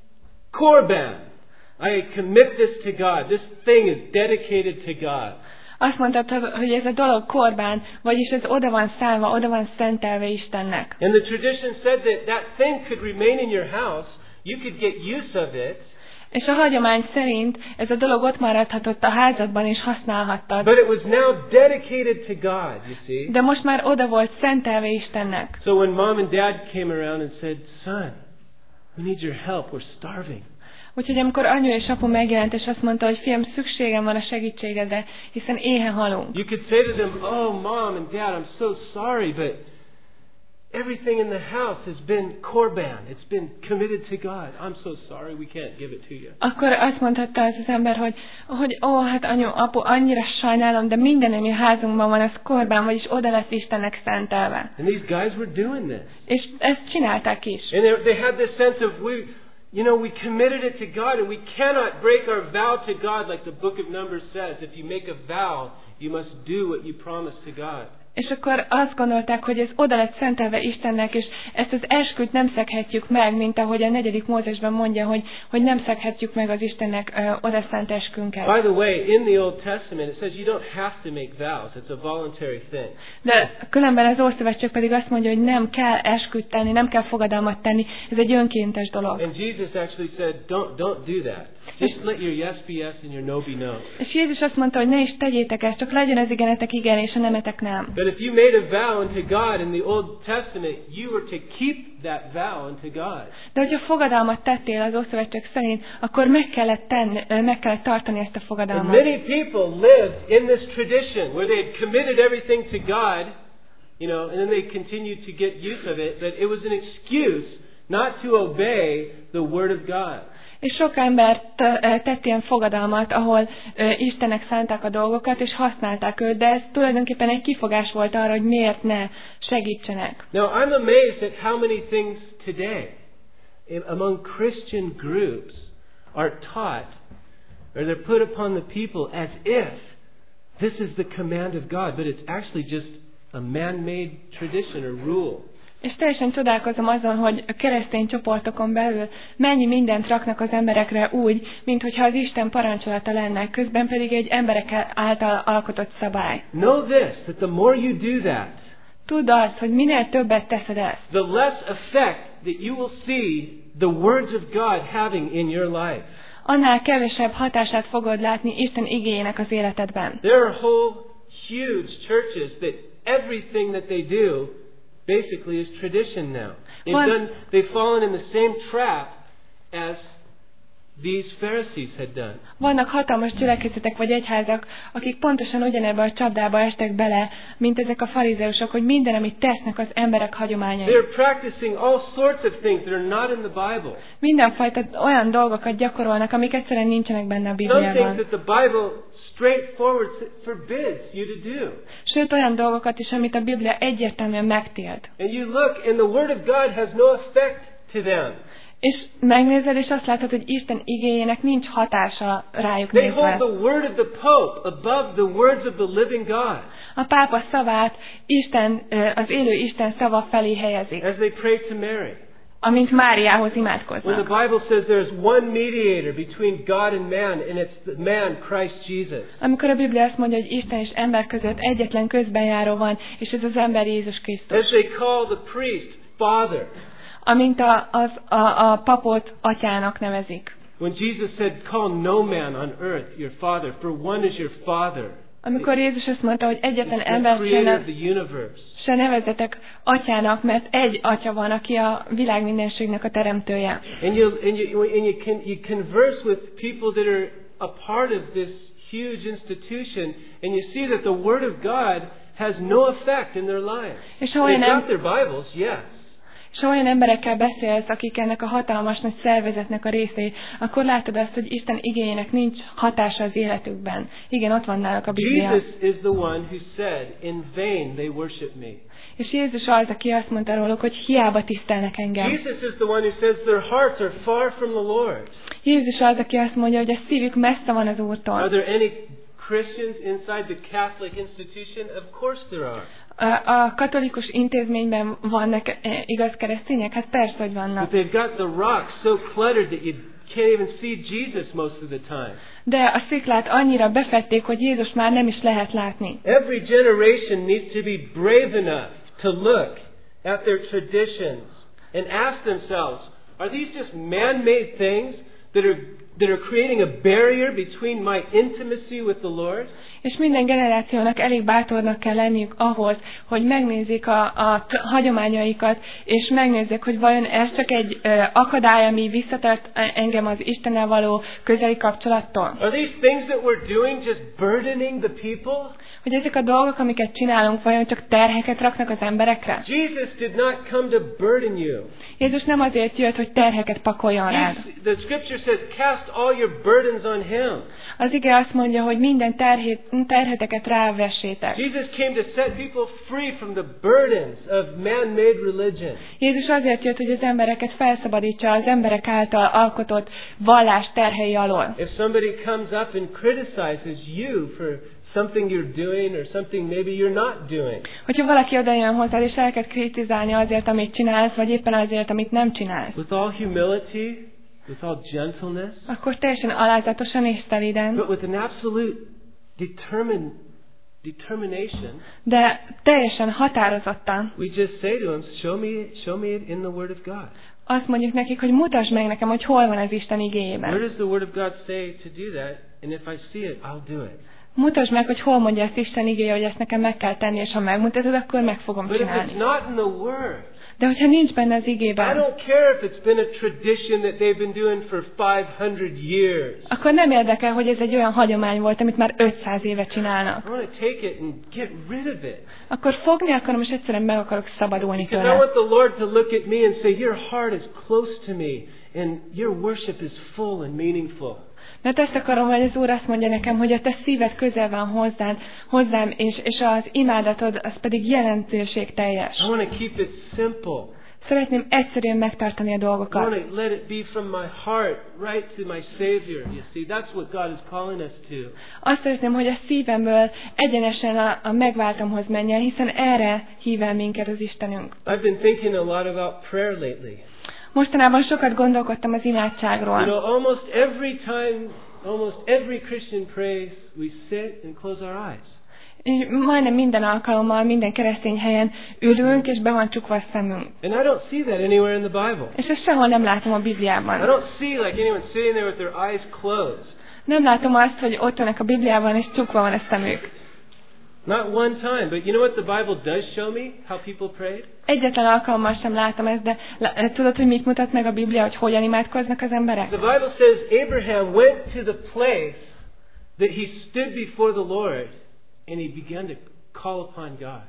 Korban, I commit this to God. This thing is dedicated to God. Azt mondtad, hogy ez a dolog korbán, vagyis ez oda van szállva, oda van szentelve Istennek. And the tradition said that thing could remain in your house. You could get use of it. És a hagyomány szerint ez a dolog ott maradhatott a házadban, és használhattad. But it was now dedicated to God, you see. De most már oda volt szentelve Istennek. So when mom and dad came around and said, son, we need your help, we're starving. Úgyhogy amikor anyu és apu megjelent, és azt mondta, hogy fiam, szükségem van a segítségedre, hiszen éhen halunk. You could say to them, oh mom and dad, I'm so sorry, but everything in the house has been korban. It's been committed to God. I'm so sorry, we can't give it to you. Akkor azt mondhatta az ember, hogy hát anyu, apu, annyira sajnálom, de minden, ami a házunkban van, az korbán, vagyis oda lett Istennek szentelve. And these guys were doing this. És ezt csinálták is. And they had this sense of, we committed it to God, and we cannot break our vow to God, like the book of Numbers says. If you make a vow, you must do what you promised to God. És akkor azt gondolták, hogy ez oda lett szentelve Istennek, és ezt az esküt nem szeghetjük meg, mint ahogy a 4. Mózesben mondja, hogy nem szeghetjük meg az Istennek oda szent eskünket. By the way, in the Old Testament it says you don't have to make vows. It's a voluntary thing. De különben az Ószövetség pedig azt mondja, hogy nem kell esküt tenni, nem kell fogadalmat tenni, ez egy önkéntes dolog. And Jesus actually said, don't do that. Just let your yes be yes and your no be no. És Jézus azt mondta, hogy ne is tegyétek ezt, csak legyen az igenetek igen, és a nemetek nem. But if you made a vow unto God in the Old Testament, you were to keep that vow unto God. De hogyha fogadalmat tettél az Ószövetség szerint, akkor meg kellett tartani ezt a fogadalmat. And many people lived in this tradition where they had committed everything to God, and then they continued to get use of it, but it was an excuse not to obey the word of God. És sok ember tett ilyen fogadalmat, ahol Istennek szánták a dolgokat, és használták őt, de ez tulajdonképpen egy kifogás volt arra, hogy miért ne segítsenek. Now I'm amazed at how many things today among Christian groups are taught, or they're put upon the people as if this is the command of God, but it's actually just a man-made tradition or rule. És teljesen csodálkozom azon, hogy a keresztény csoportokon belül mennyi mindent raknak az emberekre úgy, minthogyha az Isten parancsolata lenne, közben pedig egy emberek által alkotott szabály. Know this, that the more you do that, tudd azt, hogy minél többet teszed ezt, the less effect that you will see the words of God having in your life. Annál kevesebb hatását fogod látni Isten igéjének az életedben. There are whole huge churches that everything that they do basically is tradition now. They've fallen in the same trap as these Pharisees had done. Vannak hatalmas gyülekezetek vagy egyházak, akik pontosan ugyanebbe a csapdába estek bele, mint ezek a farizeusok, hogy minden, amit tesznek, az emberek hagyományai. They're practicing all sorts of things that are not in the Bible. Mindenfajta olyan dolgokat gyakorolnak, amik egyszerűen nincsenek benne a Bibliában. Some things that the Bible straightforward forbids you to do. Sőt, olyan dolgokat is, amit a Biblia egyértelműen megtilt. And you look, and the Word of God has no effect to them. És megnézed, és azt látod, hogy Isten igéjének nincs hatása rájuk nézve. They hold the word of the Pope above the words of the living God. A pápa szavát az élő Isten szava felé helyezik. As they pray to Mary. Amint Máriához imádkoznak. When the Bible says there is one mediator between God and man, and it's the man Christ Jesus. Amikor a Biblia azt mondja, hogy Isten és ember között egyetlen közbenjáró van, és ez az ember Jézus Krisztus. As they call the priest Father. Amint a papot atyának nevezik. When Jesus said, "Call no man on earth your father, for one is your Father." Amikor Jézus azt mondta, hogy egyetlen ember se nevezzetek atyának, mert egy atya van, aki a világ mindenségnek a teremtője. And you converse with people that are a part of this huge institution, and you see that the Word of God has no effect in their lives. They've got their Bibles, yes. És ha olyan emberekkel beszélsz, akik ennek a hatalmas nagy szervezetnek a részei, akkor látod azt, hogy Isten igéjének nincs hatása az életükben. Igen, ott van náluk a Biblia. Jesus is the one who said, "In vain they worship me." És Jézus az, aki azt mondta róluk, hogy hiába tisztelnek engem. Jesus is the one who says their hearts are far from the Lord. Jézus az, aki azt mondja, hogy a szívük messze van az Úrtól. Are there any Christians inside the Catholic institution? Of course there are. A katolikus intézményben vannak igaz keresztények? Hát persze, hogy vannak. But they've got the rocks so cluttered that you can't even see Jesus most of the time. De a sziklát annyira befették, hogy Jézus már nem is lehet látni. Every generation needs to be brave enough to look at their traditions and ask themselves, are these just man-made things that are that are creating a barrier between my intimacy with the Lord. És minden generációnak elég bátornak kell lenniük ahhoz, hogy megnézzék a hagyományaikat, és megnézzék, hogy vajon ez csak egy akadály, ami visszatart engem az Istennel való közeli kapcsolattól. Are these things that we're doing just burdening the people? Hogy ezek a dolgok, amiket csinálunk, vajon csak terheket raknak az emberekre? Jesus did not come to burden you. Jézus nem azért jött, hogy terheket pakoljon rád. The scripture says, cast all your burdens on him. Az ige azt mondja, hogy minden terheteket rávessétek. Jesus came to set people free from the burdens of man-made religion. Jézus azért jött, hogy az embereket felszabadítsa az emberek által alkotott vallás terhei alól. If somebody comes up and criticizes you for something you're doing or something maybe you're not doing. Hogyha valaki odajön hozzád és elkezd kritizálni azért, amit csinálsz, vagy éppen azért, amit nem csinálsz. With all humility, with all gentleness, akkor teljesen alázatosan és szelíden, but with an absolute determination, de teljesen határozottan. we just say to him, show me it in the Word of God. Azt mondjuk nekik, hogy mutasd meg nekem, hogy hol van az Isten igéjében. Where does the Word of God say to do that? And if I see it, I'll do it. Mutasd meg, hogy hol mondja ezt Isten igéje, hogy ezt nekem meg kell tenni, és ha megmutatod, akkor meg fogom But if csinálni. it's not in the Word, De hogyha nincs benne az I igében, don't care if it's been a tradition that they've been doing for 500 years. akkor nem érdekel, hogy ez egy olyan hagyomány volt, amit már 500 éve csinálnak. I want to take it and get rid of it. Akkor fogni akarom, és egyszerűen meg akarok szabadulni Because I tőle. want the Lord to look at me and say, your heart is close to me and your worship is full and meaningful. Mert ezt akarom, hogy az Úr azt mondja nekem, hogy a te szíved közel van hozzám, és az imádatod az pedig jelentőségteljes. I want to keep it simple. Szeretném egyszerűen megtartani a I dolgokat. want to let it be from my heart right to my Savior. You see, that's what God is calling us to. Azt szeretném, hogy a szívemből egyenesen a megváltomhoz menjen, hiszen erre hív el minket az Istenünk. I've been thinking a lot about prayer lately. Mostanában sokat gondolkodtam az imádságról. You know, almost every Christian prays, we sit and close our eyes. És majdnem minden alkalommal, minden keresztény helyen ülünk, és be van csukva a szemünk. And I don't see that anywhere in the Bible. És ezt sehol nem látom a I Bibliában. don't see like anyone sitting there with their eyes closed. Nem látom azt, hogy ott vannak a Bibliában, és csukva van a szemük. Not one time, but you know what the Bible does show me? How people prayed? Egyetlen alkalommal sem látom ezt, de tudod, hogy mit mutat meg a Biblia, hogy hogyan imádkoznak az emberek? The Bible says Abraham went to the place that he stood before the Lord and he began to call upon God.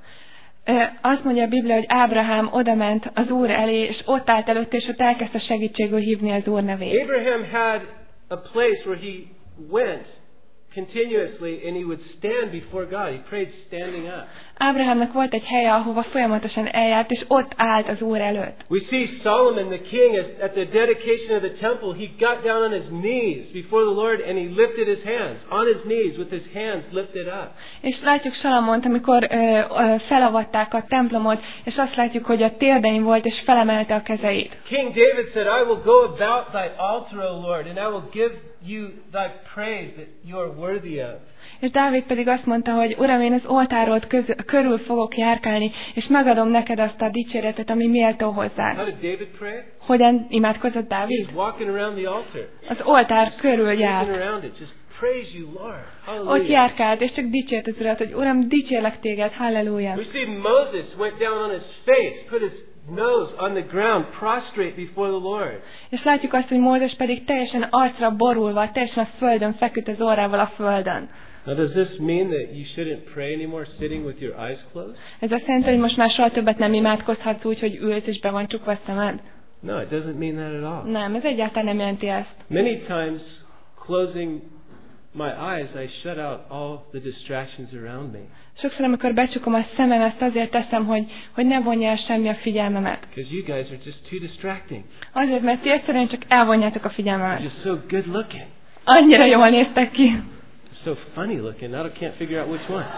Azt mondja a Biblia, hogy Ábrahám odament az Úr elé, és ott állt előtt, és ott elkezdte segítségül hívni az Úr nevét. Abraham had a place where he went continuously and he would stand before God. He prayed standing up. Ábrahámnak volt egy helye, ahova folyamatosan eljárt, és ott állt az Úr előtt. We see Solomon the king at the dedication of the temple, he got down on his knees before the Lord and he lifted his hands, on his knees with his hands lifted up. És látjuk Salamont, amikor felavatták a templomot, és azt látjuk, hogy a térdein volt, és felemelte a kezeit. King David said, I will go about thy altar, O Lord, and I will give you thy praise that you are worthy of. És Dávid pedig azt mondta, hogy Uram, én az oltárod körül fogok járkálni, és megadom neked azt a dicséretet, ami méltó hozzád. How did David pray? Hogyan imádkozott He Dávid? was walking around the altar. Az oltár körül Walking járt. around it, just praise you, Lord. Ott Hallelujah. járkált, és csak dicsért az Urat, hogy Uram, dicsérlek téged, halleluja. We see Moses went down on his face, put his nose on the ground, prostrate before the Lord. És látjuk azt, hogy Mózes pedig teljesen arcra borulva, teljesen a földön feküdt az orrával a földön. Now, does this mean that you shouldn't pray anymore sitting with your eyes closed? Ez azt jelenti, hogy most már soha többet nem imádkozhatsz úgy, hogy ülsz és be van csukva a szemed? No, it doesn't mean that at all. Nem, ez egyáltalán nem jelenti ezt. Many times, closing my eyes, I shut out all the distractions around me. Sokszor, amikor becsukom a szemem, ezt azért teszem, hogy ne vonja el semmi a figyelmemet. Because you guys are just too distracting. Azért, mert ti egyszerűen csak elvonjátok a You're figyelmemet. just so good looking. Annyira jól néztek ki. So funny looking. Now I can't figure out which one.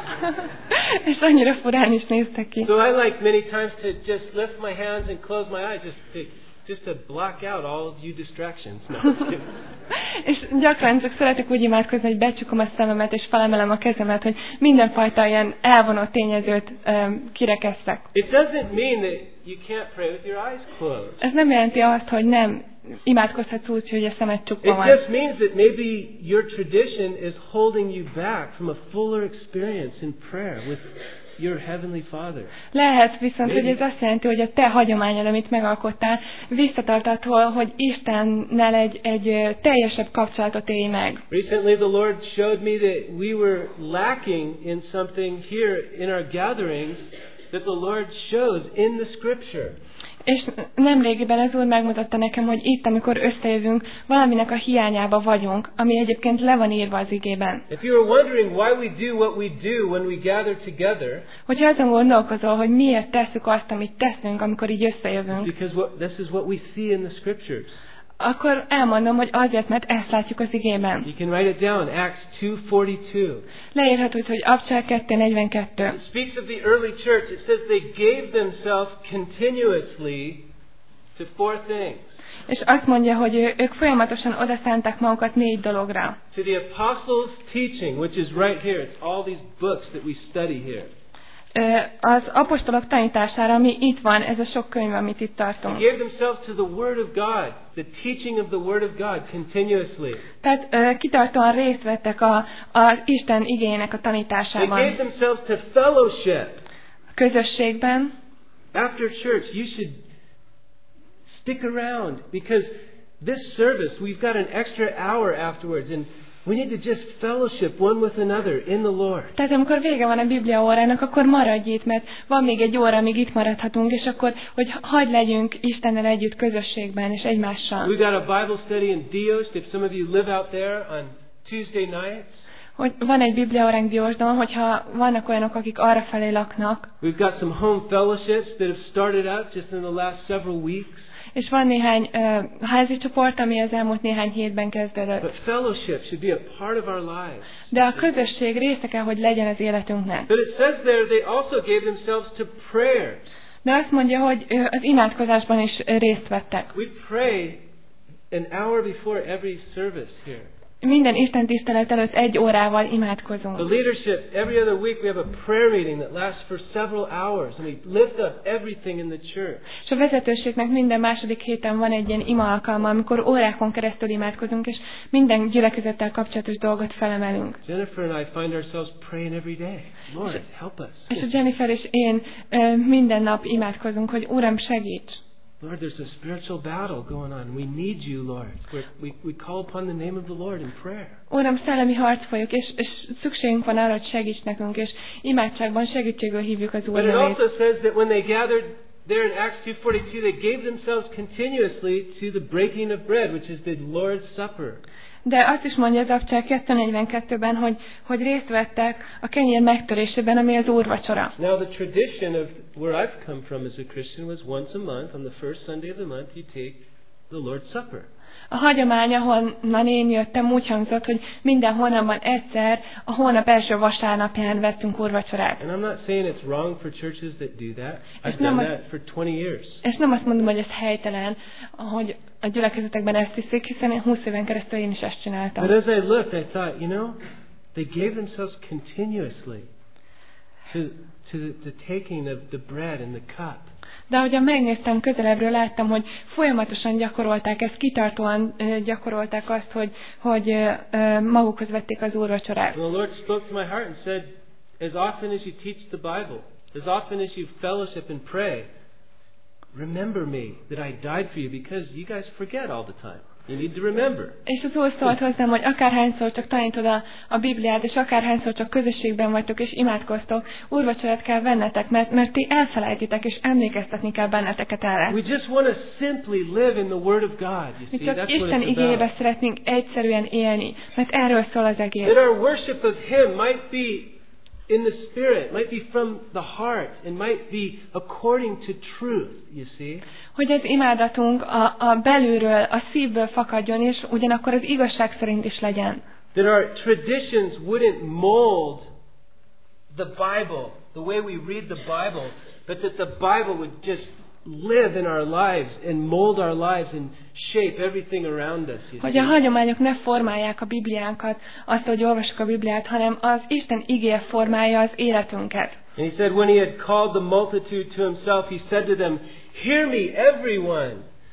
És annyira furán is néztek ki. So I like many times to just lift my hands and close my eyes just to block out all of you distractions. No, És gyakran csak szeretek úgy imádkozni, hogy becsukom a szememet, és felemelem a kezemet, hogy mindenfajta ilyen elvonó tényezőt kirekesztek. it doesn't mean that you can't pray with your eyes closed. Ez nem jelenti azt, hogy nem imádkozhatsz úgy, hogy a szemed csukva It van. just means that maybe your tradition is holding you back from a fuller experience in prayer with your Heavenly Father. Lehet viszont, Maybe. hogy ez azt jelenti, hogy a te hagyományod, amit megalkottál, visszatart attól, hogy Istennel egy teljesebb kapcsolatot élj meg. Recently the Lord showed me that we were lacking in something here in our gatherings that the Lord shows in the Scripture. És nemrégiben az Úr megmutatta nekem, hogy itt, amikor összejövünk, valaminek a hiányába vagyunk, ami egyébként le van írva az igében. If you were wondering why we do what we do when we gather together, Hogyha azon gondolkozol, hogy miért tesszük azt, amit teszünk, amikor így összejövünk, because this is what we see in the Scriptures. akkor elmondom, hogy azért, mert ezt látjuk az igében. You can write it down, Acts 2:42. Leírhatod, hogy Abcsel 2:42. It speaks of the early church. It says they gave themselves continuously to 4 things. És azt mondja, hogy ők folyamatosan odaszánták magukat 4 dologra. To the apostles' teaching, which is right here. It's all these books that we study here. Az apostolok tanítására, ami itt van, ez a sok könyv, amit itt tartunk. They gave themselves to the Word of God, the teaching of the Word of God continuously. Tehát kitartóan részt vettek az Isten igének a They tanításában. gave themselves to fellowship. A közösségben. After church, you should stick around because this service, we've got an extra hour afterwards and we need to just fellowship one with another in the Lord. Tehát amikor vége van a Biblia órának, akkor maradj itt, mert van még egy óra, amíg itt maradhatunk, és akkor, hogy hadd legyünk Istennel együtt közösségben és egymással. We've got a Bible study in Dióst, if some of you live out there on Tuesday nights. Hogy van egy Biblia óránk Diósdon, hogyha vannak olyanok, akik arra felé laknak. We've got some home fellowships that have started out just in the last several weeks. És van néhány házi csoport, ami az elmúlt néhány hétben kezdődött. But fellowship should be a part of our lives. De a közösség része kell, hogy legyen az életünknek. But it says there they also gave themselves to prayers. De azt mondja, hogy az imádkozásban is részt vettek. We pray an hour before every service here. Minden Isten tisztelet előtt 1 órával imádkozunk. The leadership, every other week we have a prayer meeting that lasts for several hours and we lift up everything in the church. És a vezetőségnek minden második héten van egy ilyen ima alkalma, amikor órákon keresztül imádkozunk, és minden gyülekezettel kapcsolatos dolgot felemelünk. Jennifer and I find ourselves praying every day. Lord, help us. És a Jennifer és én minden nap imádkozunk, hogy Uram, segíts! Lord, there's a spiritual battle going on. We need you, Lord. We call upon the name of the Lord in prayer. Uram, szellemi harc folyik, és szükségünk van arra, hogy segíts nekünk, és imádságban segítségül hívjuk az Úr But it nevét. also says that when they gathered there in Acts 2:42, they gave themselves continuously to the breaking of bread, which is the Lord's Supper. De azt is mondja az Abcsel 2:42-ben, hogy részt vettek a kenyér megtörésében, ami az úrvacsora. Now the tradition of where I've come from as a Christian was once a month, on the first Sunday of the month, you take the Lord's Supper. A hagyomány, ahonnan én jöttem, úgy hangzott, hogy minden hónapban egyszer, a hónap első vasárnapján vettünk úrvacsorát. And I'm not saying it's wrong for churches that do that. I've It's not done my- that for 20 years. És nem azt mondom, hogy ez helytelen, hogy a gyülekezetekben ezt hiszik, hiszen 20 éven keresztül én is ezt csináltam. But as I looked, I thought, they gave themselves continuously to the taking of the bread and the cup. De ahogyan megnéztem közelebbről, láttam, hogy folyamatosan gyakorolták ezt, kitartóan gyakorolták azt, hogy magukhoz vették az úrvacsorát. And the Lord spoke to my heart and said, as often as you teach the Bible, as often as you fellowship and pray, remember me, that I died for you, because you guys forget all the time. You need to remember. És az Úr szólt hozzám, hogy akárhányszor csak tanítod a Bibliát, és akárhányszor csak közösségben vagytok, és imádkoztok, úrvacsorát kell vennetek, mert ti elfelejtitek, és emlékeztetni kell benneteket erre. We just want to simply live in the Word of God, you Mi see. csak That's what Isten it's igébe about. szeretnénk egyszerűen élni, mert erről szól az egész. That our worship of Him might be in the Spirit, might be from the heart, and might be according to truth, you see. Hogy az imádatunk a belülről, a szívből fakadjon, és ugyanakkor az igazság szerint is legyen. That our traditions wouldn't mold the Bible, the way we read the Bible, but that the Bible would just live in our lives and mold our lives and shape everything around us. You Hogy a see? hagyományok ne formálják a Bibliánkat, azt, hogy olvassuk a Bibliát, hanem az Isten igéje formálja az életünket. And he said, when he had called the multitude to himself, he said to them, "Hear me, everyone.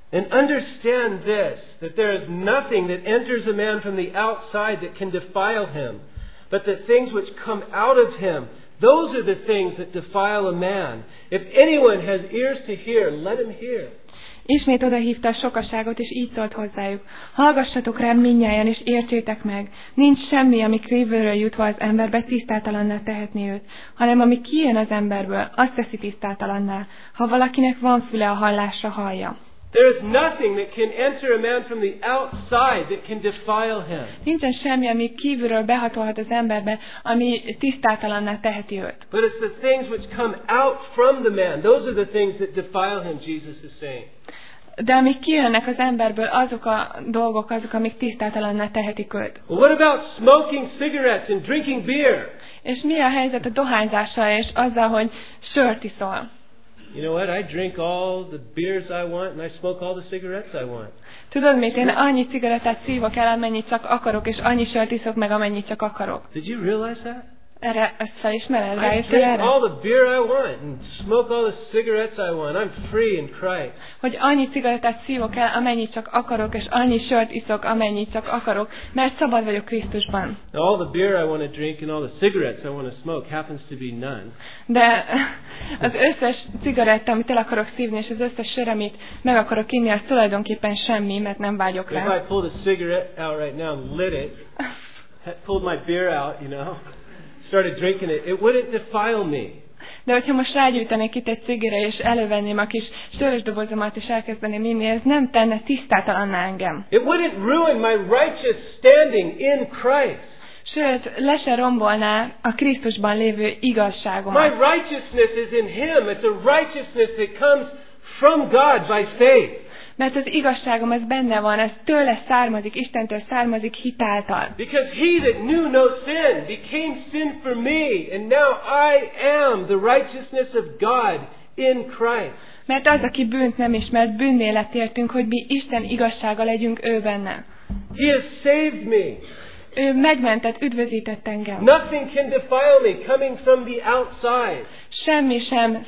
And understand this, that there is nothing that enters a man from the outside that can defile him, but the things which come out of him, those are the things that defile a man. If anyone has ears to hear, let him hear. Ismét odahívta a sokaságot, és így szólt hozzájuk. Hallgassatok rám mindnyájan, és értsétek meg. Nincs semmi, ami kívülről jutva az emberbe tisztátalanná tehetné őt, hanem ami kijön az emberből, azt teszi tisztátalanná. Ha valakinek van füle a hallásra, hallja. There is nothing that can enter a man from the outside that can defile him. Nincsen semmi, ami kívülről behatolhat az emberbe, ami tisztátalanná teheti őt. But it's the things which come out from the man. Those are the things that defile him, Jesus is saying. De amik kijönnek az emberből, azok a dolgok, azok, amik tisztátalanná tehetik őt. Well, what about smoking cigarettes and drinking beer? És mi a helyzet a dohányzással és azzal, hogy sört iszol? You know what? I drink all the beers I want and I smoke all the cigarettes I want. Tudod mit? Én annyi cigarettát szívok el, amennyit csak akarok, és annyi sört iszok meg, amennyit csak akarok. Did you realize that? Erre ezt felismered? I Rájöttél drink erre? all the beer I want and smoke all the cigarettes I want. I'm free in Christ. Hogy annyi cigarettát szívok el, amennyit csak akarok, és annyi sört iszok, amennyit csak akarok, mert szabad vagyok Krisztusban. Now, all the beer I want to drink and all the cigarettes I want to smoke happens to be none. De az összes cigaretta, amit el akarok szívni, és az összes sör, amit meg akarok inni, az tulajdonképpen semmi, mert nem vágyok If rá. I pulled a cigarette out right now and lit it, pulled my beer out, you know, started drinking it, it wouldn't defile me. De hogyha most rágyújtanék itt egy cigire, és elővenném a kis sörös dobozomat, és elkezdeném inni, ez nem tenne tisztátalanná engem. It wouldn't ruin my righteous standing in Christ. Sőt, le se rombolná a Krisztusban lévő igazságomat. My righteousness is in Him. It's a righteousness that comes from God by faith. Mert az igazságom, ez benne van, ez tőle származik, Istentől származik hitáltal. Because He that knew no sin became sin for me, and now I am the righteousness of God in Christ. Mert az, aki bűnt nem ismert, bűnné lett értünk, hogy mi Isten igazsága legyünk ő benne. He has saved me. Ő megmentett, üdvözített engem. Nothing can defile me coming from the outside. Semmi sem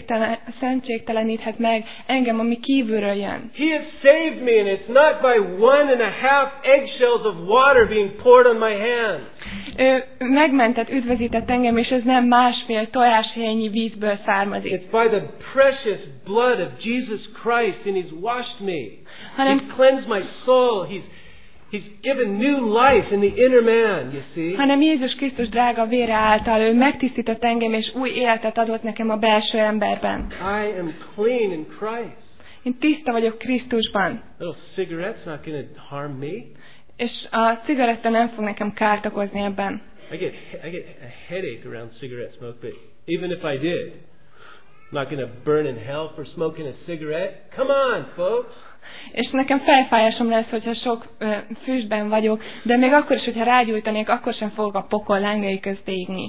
szentségteleníthet meg engem, ami kívülről jön. He has saved me, and it's not by 1.5 eggshells of water being poured on my hands. Ő megmentett, üdvözített engem, és ez nem másfél tojáshéjnyi vízből származik. It's by the precious blood of Jesus Christ, and He's washed me. He's cleansed my soul. He's given new life in the inner man, you see. Hanem Jézus Krisztus drága vére által ő megtisztított engem, és új életet adott nekem a belső emberben. I am clean in Christ. Én tiszta vagyok Krisztusban. Little cigarette's not going to harm me. És a cigaretta nem fog nekem kárt okozni ebben. I get a headache around cigarette smoke, but even if I did, I'm not going to burn in hell for smoking a cigarette. Come on, folks. És nekem fejfájásom lesz, hogyha sok füstben vagyok, de még akkor is, hogyha rágyújtanék, akkor sem fogok a pokol lángai közt égni.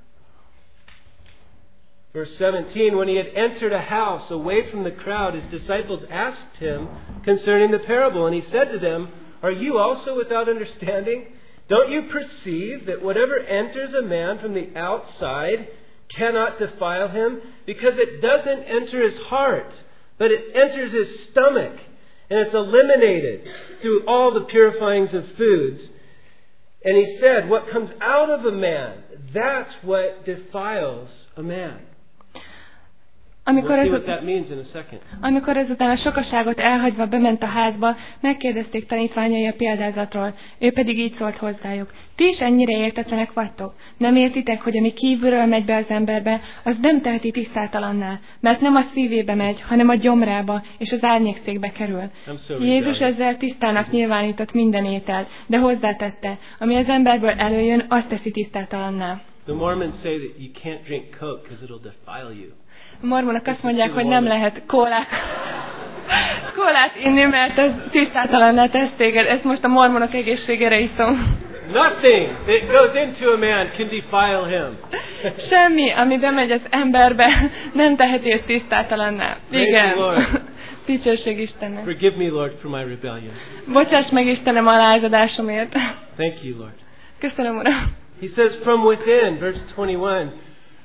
Verse 17, when he had entered a house away from the crowd, his disciples asked him concerning the parable, and he said to them, "Are you also without understanding? Don't you perceive that whatever enters a man from the outside cannot defile him, because it doesn't enter his heart, but it enters his stomach, and it's eliminated through all the purifyings of foods." And he said, what comes out of a man, that's what defiles a man. Amikor ezután a sokaságot elhagyva bement a házba, megkérdezték tanítványai a példázatról. Ő pedig így szólt hozzájuk. Ti is ennyire értetlenek vagytok? Nem értitek, hogy ami kívülről megy be az emberbe, az nem teheti tisztátalanná, mert nem a szívébe megy, hanem a gyomrába és az árnyékszékbe kerül. Jézus ezzel tisztának nyilvánított minden ételt, de hozzátette, ami az emberből előjön, azt teszi tisztátalanná. The Mormons say that you can't drink Coke because it'll defile you. A mormonok azt mondják, hogy nem lehet kólát inni, mert ez tisztátalanná tesz téged. Ezt most a mormonok egészségére iszom. Nothing that goes into a man can defile him. Semmi, ami bemegy az emberbe, nem teheti ezt tisztátalanná. Igen. Dicsőség Istennek. Forgive me, Lord, for my rebellion. Bocsáss meg, Istenem, a lázadásomért. Thank you, Lord. Köszönöm, Uram. He says from within, verse 21,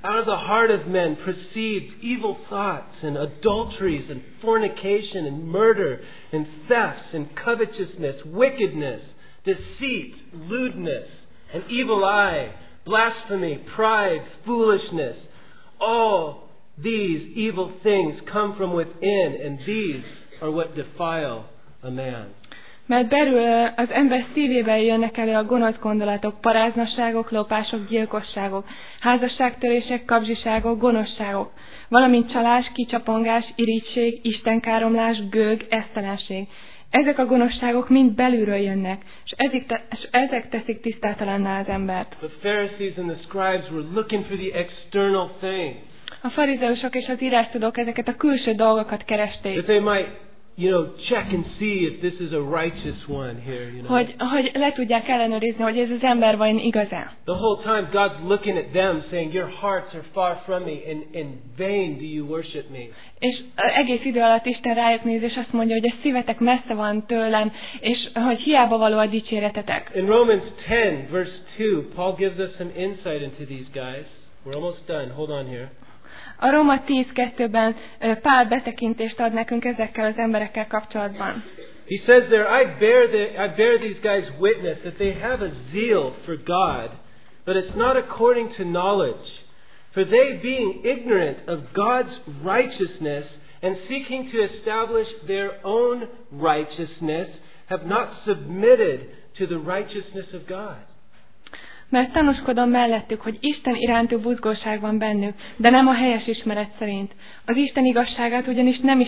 Out of the heart of men proceeds evil thoughts and adulteries and fornication and murder and thefts and covetousness, wickedness, deceit, lewdness, an evil eye, blasphemy, pride, foolishness. All these evil things come from within, and these are what defile a man. Mert belül az ember szívében jönnek elő a gonosz gondolatok, paráznaságok, lopások, gyilkosságok, házasságtörések, kapzsiságok, gonoszságok, valamint csalás, kicsapongás, irigység, istenkáromlás, gőg, esztelenség. Ezek a gonoszságok mind belülről jönnek, és ezek teszik tisztátalanná az embert. The Pharisees and the scribes were looking for the external things. A farizeusok és az írástudók ezeket a külső dolgokat keresték. That they might, check and see if this is a righteous one here, Hogy le tudják ellenőrizni, hogy ez az ember vajon igaz-e. The whole time God's looking at them saying, your hearts are far from me, and in vain do you worship me. És egész idő alatt Isten rájuk néz, és azt mondja, hogy a szívetek messze van tőlem, és hogy hiába való a dicséretetek. In Romans 10, verse 2, Paul gives us some insight into these guys. We're almost done. Hold on here. A Róma 10:2-ben Pál betekintést ad nekünk ezekkel az emberekkel kapcsolatban. He says there, I bear these guys witness that they have a zeal for God, but it's not according to knowledge. For they, being ignorant of God's righteousness and seeking to establish their own righteousness, have not submitted to the righteousness of God. Mert tanúskodom mellettük, hogy Isten iránti buzgóság van bennük, de nem a helyes ismeret szerint. Az Isten igazságát ugyanis nem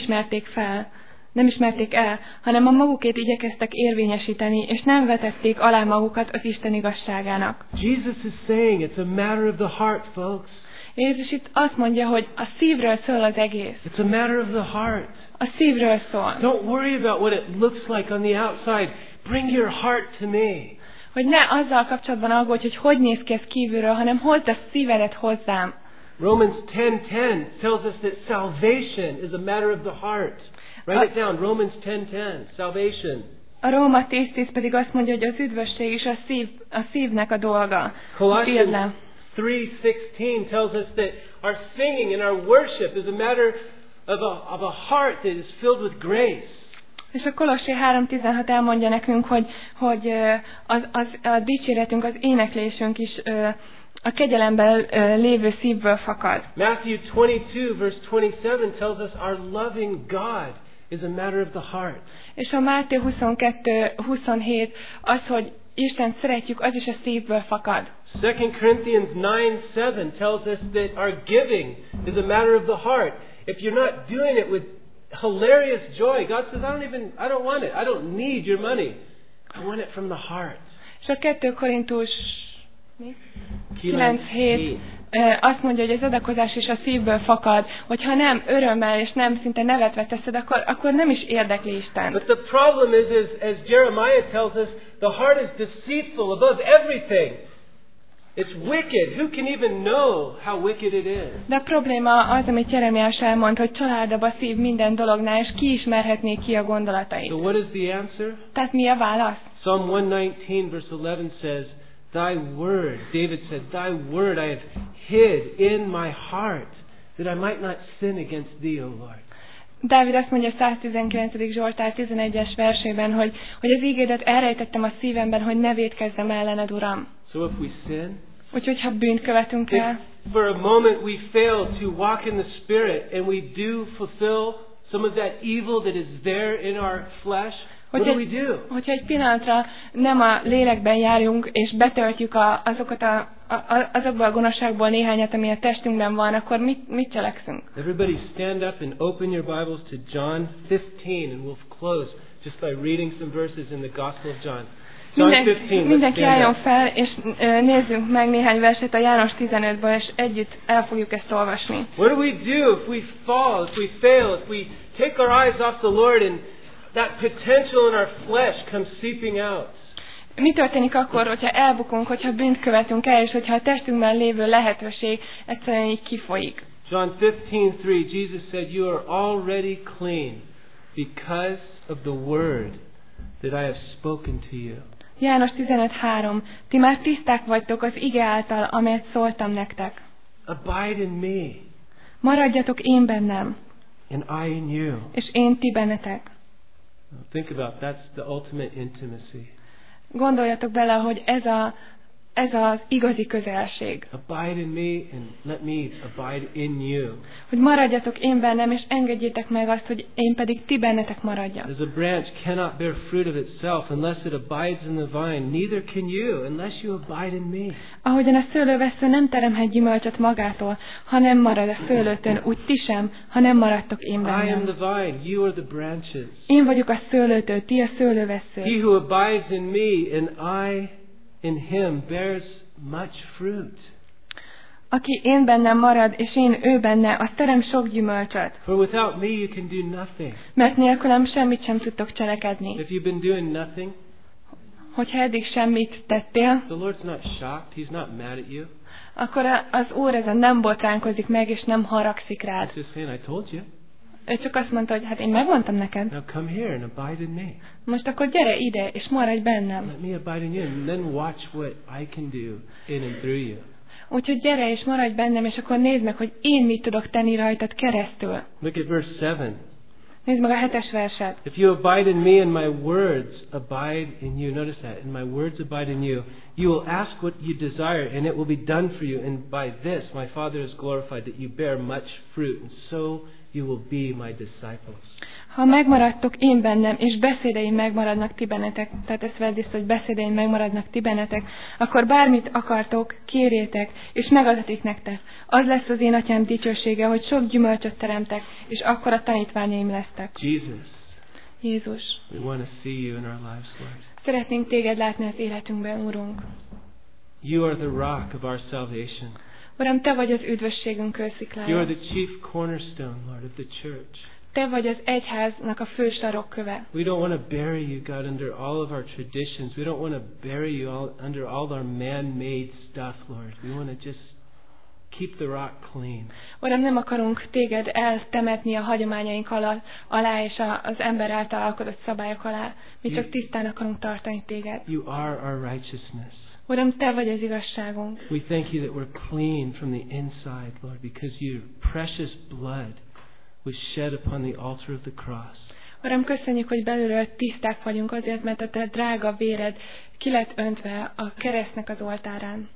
ismerték el, hanem a magukét igyekeztek érvényesíteni, és nem vetették alá magukat az Isten igazságának. Jesus is saying it's a matter of the heart, folks. Jézus itt azt mondja, hogy a szívről szól az egész. It's a matter of the heart. A szívről szól. Don't worry about what it looks like on the outside. Bring your heart to me. Hogy ne azzal kapcsolatban aggódj, hogy néz ki ez kívülről, hanem hozd a szívedet hozzám. Romans 10:10 tells us that salvation is a matter of the heart. Write it down. Romans 10:10. Salvation. A Róma 10:10 pedig azt mondja, hogy az üdvösség is a szívnek a dolga. Colossians 3:16 tells us that our singing and our worship is a matter of a heart that is filled with grace. És a Kolossé 3:16 elmondja nekünk, hogy a dicséretünk, az éneklésünk is a kegyelemben lévő szívből fakad. Matthew 22 verse 27 tells us our loving God is a matter of the heart. És a Máté 22:27 az, hogy Isten szeretjük, az is a szívből fakad. 2 Corinthians 9:7 tells us that our giving is a matter of the heart. If you're not doing it with hilarious joy, God says, I don't want it. I don't need your money. I want it from the heart. És a 2 Korintus 9:7 azt mondja, hogy az adakozás is a szívből fakad, hogyha nem örömmel és nem szinte nevetve teszed, akkor nem is érdekli Isten. But the problem is as Jeremiah tells us, the heart is deceitful above everything. It's wicked. Who can even know how wicked it is? De a probléma az, amit Jeremiás elmond, hogy családabb a szív minden dolognál, és ki ismerhetné ki a gondolatait. So what is the answer? Tehát mi a válasz? Psalm 119 verse 11 says, Thy word, David said, Thy word I have hid in my heart, that I might not sin against Thee, O Lord. Dávid azt mondja 119. Zsoltár 11-es versében, hogy az ígédet elrejtettem a szívemben, hogy ne vétkezzem ellened, Uram. So if we sin, úgyhogy ha bűnt követünk el, if for a moment we fail to walk in the Spirit and we do fulfill some of that evil that is there in our flesh, what do we do? Hogyha egy pillanatra nem a lélekben járjunk, és betöltjük azokból a gonoszságból néhányat, ami a testünkben van, akkor mit cselekszünk? Everybody stand up and open your Bibles to John 15, and we'll close just by reading some verses in the Gospel of John. Mindenki álljon fel, és nézzünk meg néhány verset a János 15-ből, és együtt el fogjuk ezt olvasni. What do we do if we fall, if we fail, if we take our eyes off the Lord and that potential in our flesh comes seeping out? Mi történik akkor, hogyha elbukunk, hogyha bűnt követünk el, és hogyha a testünkben lévő lehetőség egyszerűen így kifolyik? John 15:3, Jesus said, You are already clean because of the word that I have spoken to you. János 15:3. Ti már tiszták vagytok az ige által, amelyet szóltam nektek. Abide in me. Maradjatok én bennem, And I in you. és én ti bennetek. Think about that's the ultimate intimacy. Gondoljatok bele, hogy ez az igazi közelség. Abide in me and let me abide in you. Hogy maradjatok én bennem, és engedjétek meg azt, hogy én pedig ti bennetek maradjak. As a branch cannot bear fruit of itself unless it abides in the vine, neither can you unless you abide in me. Ahogyan a szőlővessző nem teremhet gyümölcsöt magától, ha nem marad a szőlőtőn, úgy ti sem, ha nem maradtok én I am bennem. the vine, you are the branches. Én vagyok a szőlőtő, ti a szőlővessző. He who abides in me and I in him bears much fruit. Aki én bennem marad, és én ő benne, az terem sok gyümölcsöt. For without me you can do nothing. Mert nélkülem semmit sem tudtok cselekedni. If you've been doing nothing, Hogyha eddig semmit tettél, the Lord's not shocked. He's not mad at you. akkor az Úr ezen nem botránkozik meg, és nem haragszik rád. He's just saying, I told you. Ő csak azt mondta, hogy hát én megmondtam neked. Now come here and abide in me. Most akkor gyere ide, és maradj bennem. Let me abide in you and then watch what I can do in and through you. Úgyhogy gyere és maradj bennem, és akkor nézd meg, hogy én mit tudok tenni rajtad keresztül. Look at verse 7. Nézd meg a 7-es verset. If you abide in me and my words abide in you, notice that, and my words abide in you, you will ask what you desire and it will be done for you. And by this my Father is glorified, that you bear much fruit, and so you will be my disciples. Ha megmaradtok én bennem, és beszédeim megmaradnak ti bennetek, tehát ezt vedd vissza, hogy beszédeim megmaradnak ti bennetek, akkor bármit akartok, kérjétek, és megadatik nektek. Az lesz az én atyám dicsősége, hogy sok gyümölcsöt teremtek, és akkor a tanítványaim lesztek. Jézus, we want to see you in our lives, Lord. Szeretnénk téged látni az életünkben, Urunk. You are the rock of our salvation. Uram, te vagy az üdvösségünk You are kősziklája. the chief cornerstone, Lord, of the church. Te vagy az egyháznak a fő sarokköve. We don't want to bury you, God, under all of our traditions. We don't want to bury you under all our man-made stuff, Lord. We want to just keep the rock clean. Uram, nem akarunk téged eltemetni a hagyományaink alá és az ember által alkotott szabályok alá. Mi csak tisztán akarunk tartani téged. You are our righteousness. Uram, te vagy az igazságunk. We thank you that we're clean from the inside, Lord, because your precious blood was shed upon the altar of the cross. Uram, köszönjük, hogy belülről tiszták vagyunk azért, mert a te drága véred ki lett öntve a keresztnek az oltárán.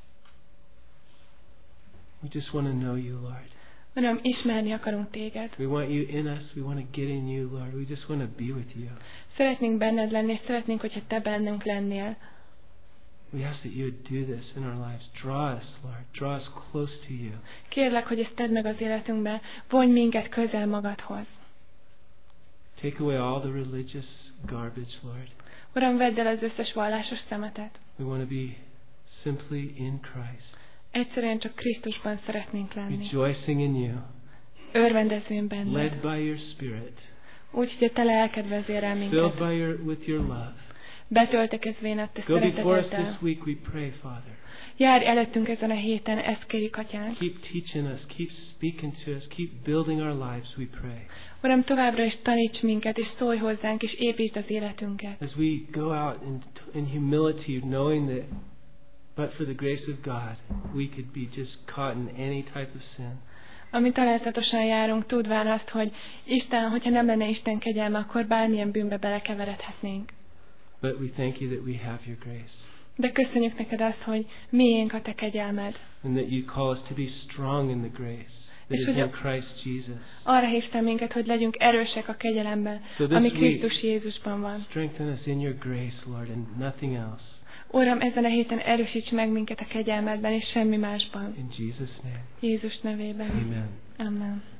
We just want to know you, Lord. Uram, ismerni akarunk téged. We want you in us. We want to get in you, Lord. We just want to be with you. Szeretnénk benned lenni, és szeretnénk, hogyha te bennünk lennél. We ask that you would do this in our lives. Draw us, Lord. Draw us close to you. Kérlek, hogy ezt tedd meg az életünkben. Vonj minket közel magadhoz. Take away all the religious garbage, Lord. Uram, vedd el az összes vallásos szemetet. We want to be simply in Christ. Egyszerűen csak Krisztusban szeretnénk lenni. Rejoicing in you. Örvendezvén benned. Led by your Spirit. Úgy, hogy a te lelked vezérel minket. Filled with your love. Betöltekezvén a te Go before us szereteteddel. this week, we pray, Father. Járj előttünk ezen a héten, ezt kérjük, Atyánk. Keep teaching us, keep speaking to us, keep building our lives, we pray. Uram, továbbra is taníts minket, és szólj hozzánk, és építsd az életünket. As we go out in humility, knowing that but for the grace of God, we could be just caught in any type of sin. Amit alázatosan járunk, tudván azt, hogy Isten, hogyha nem lenne Isten kegyelme, akkor bármilyen bűnbe belekeveredhetnénk. But we thank you that we have your grace. De köszönjük neked azt, hogy miénk a te kegyelmed. And that you call us to be strong in the grace that is in Christ Jesus. Arra hívtál minket, hogy legyünk erősek a kegyelemben, ami Krisztus Jézusban van. Strengthen us in your grace, Lord, and nothing else. Uram, ezen a héten erősíts meg minket a kegyelmedben, és semmi másban. In Jesus' name. Jézus nevében. Amen. Amen.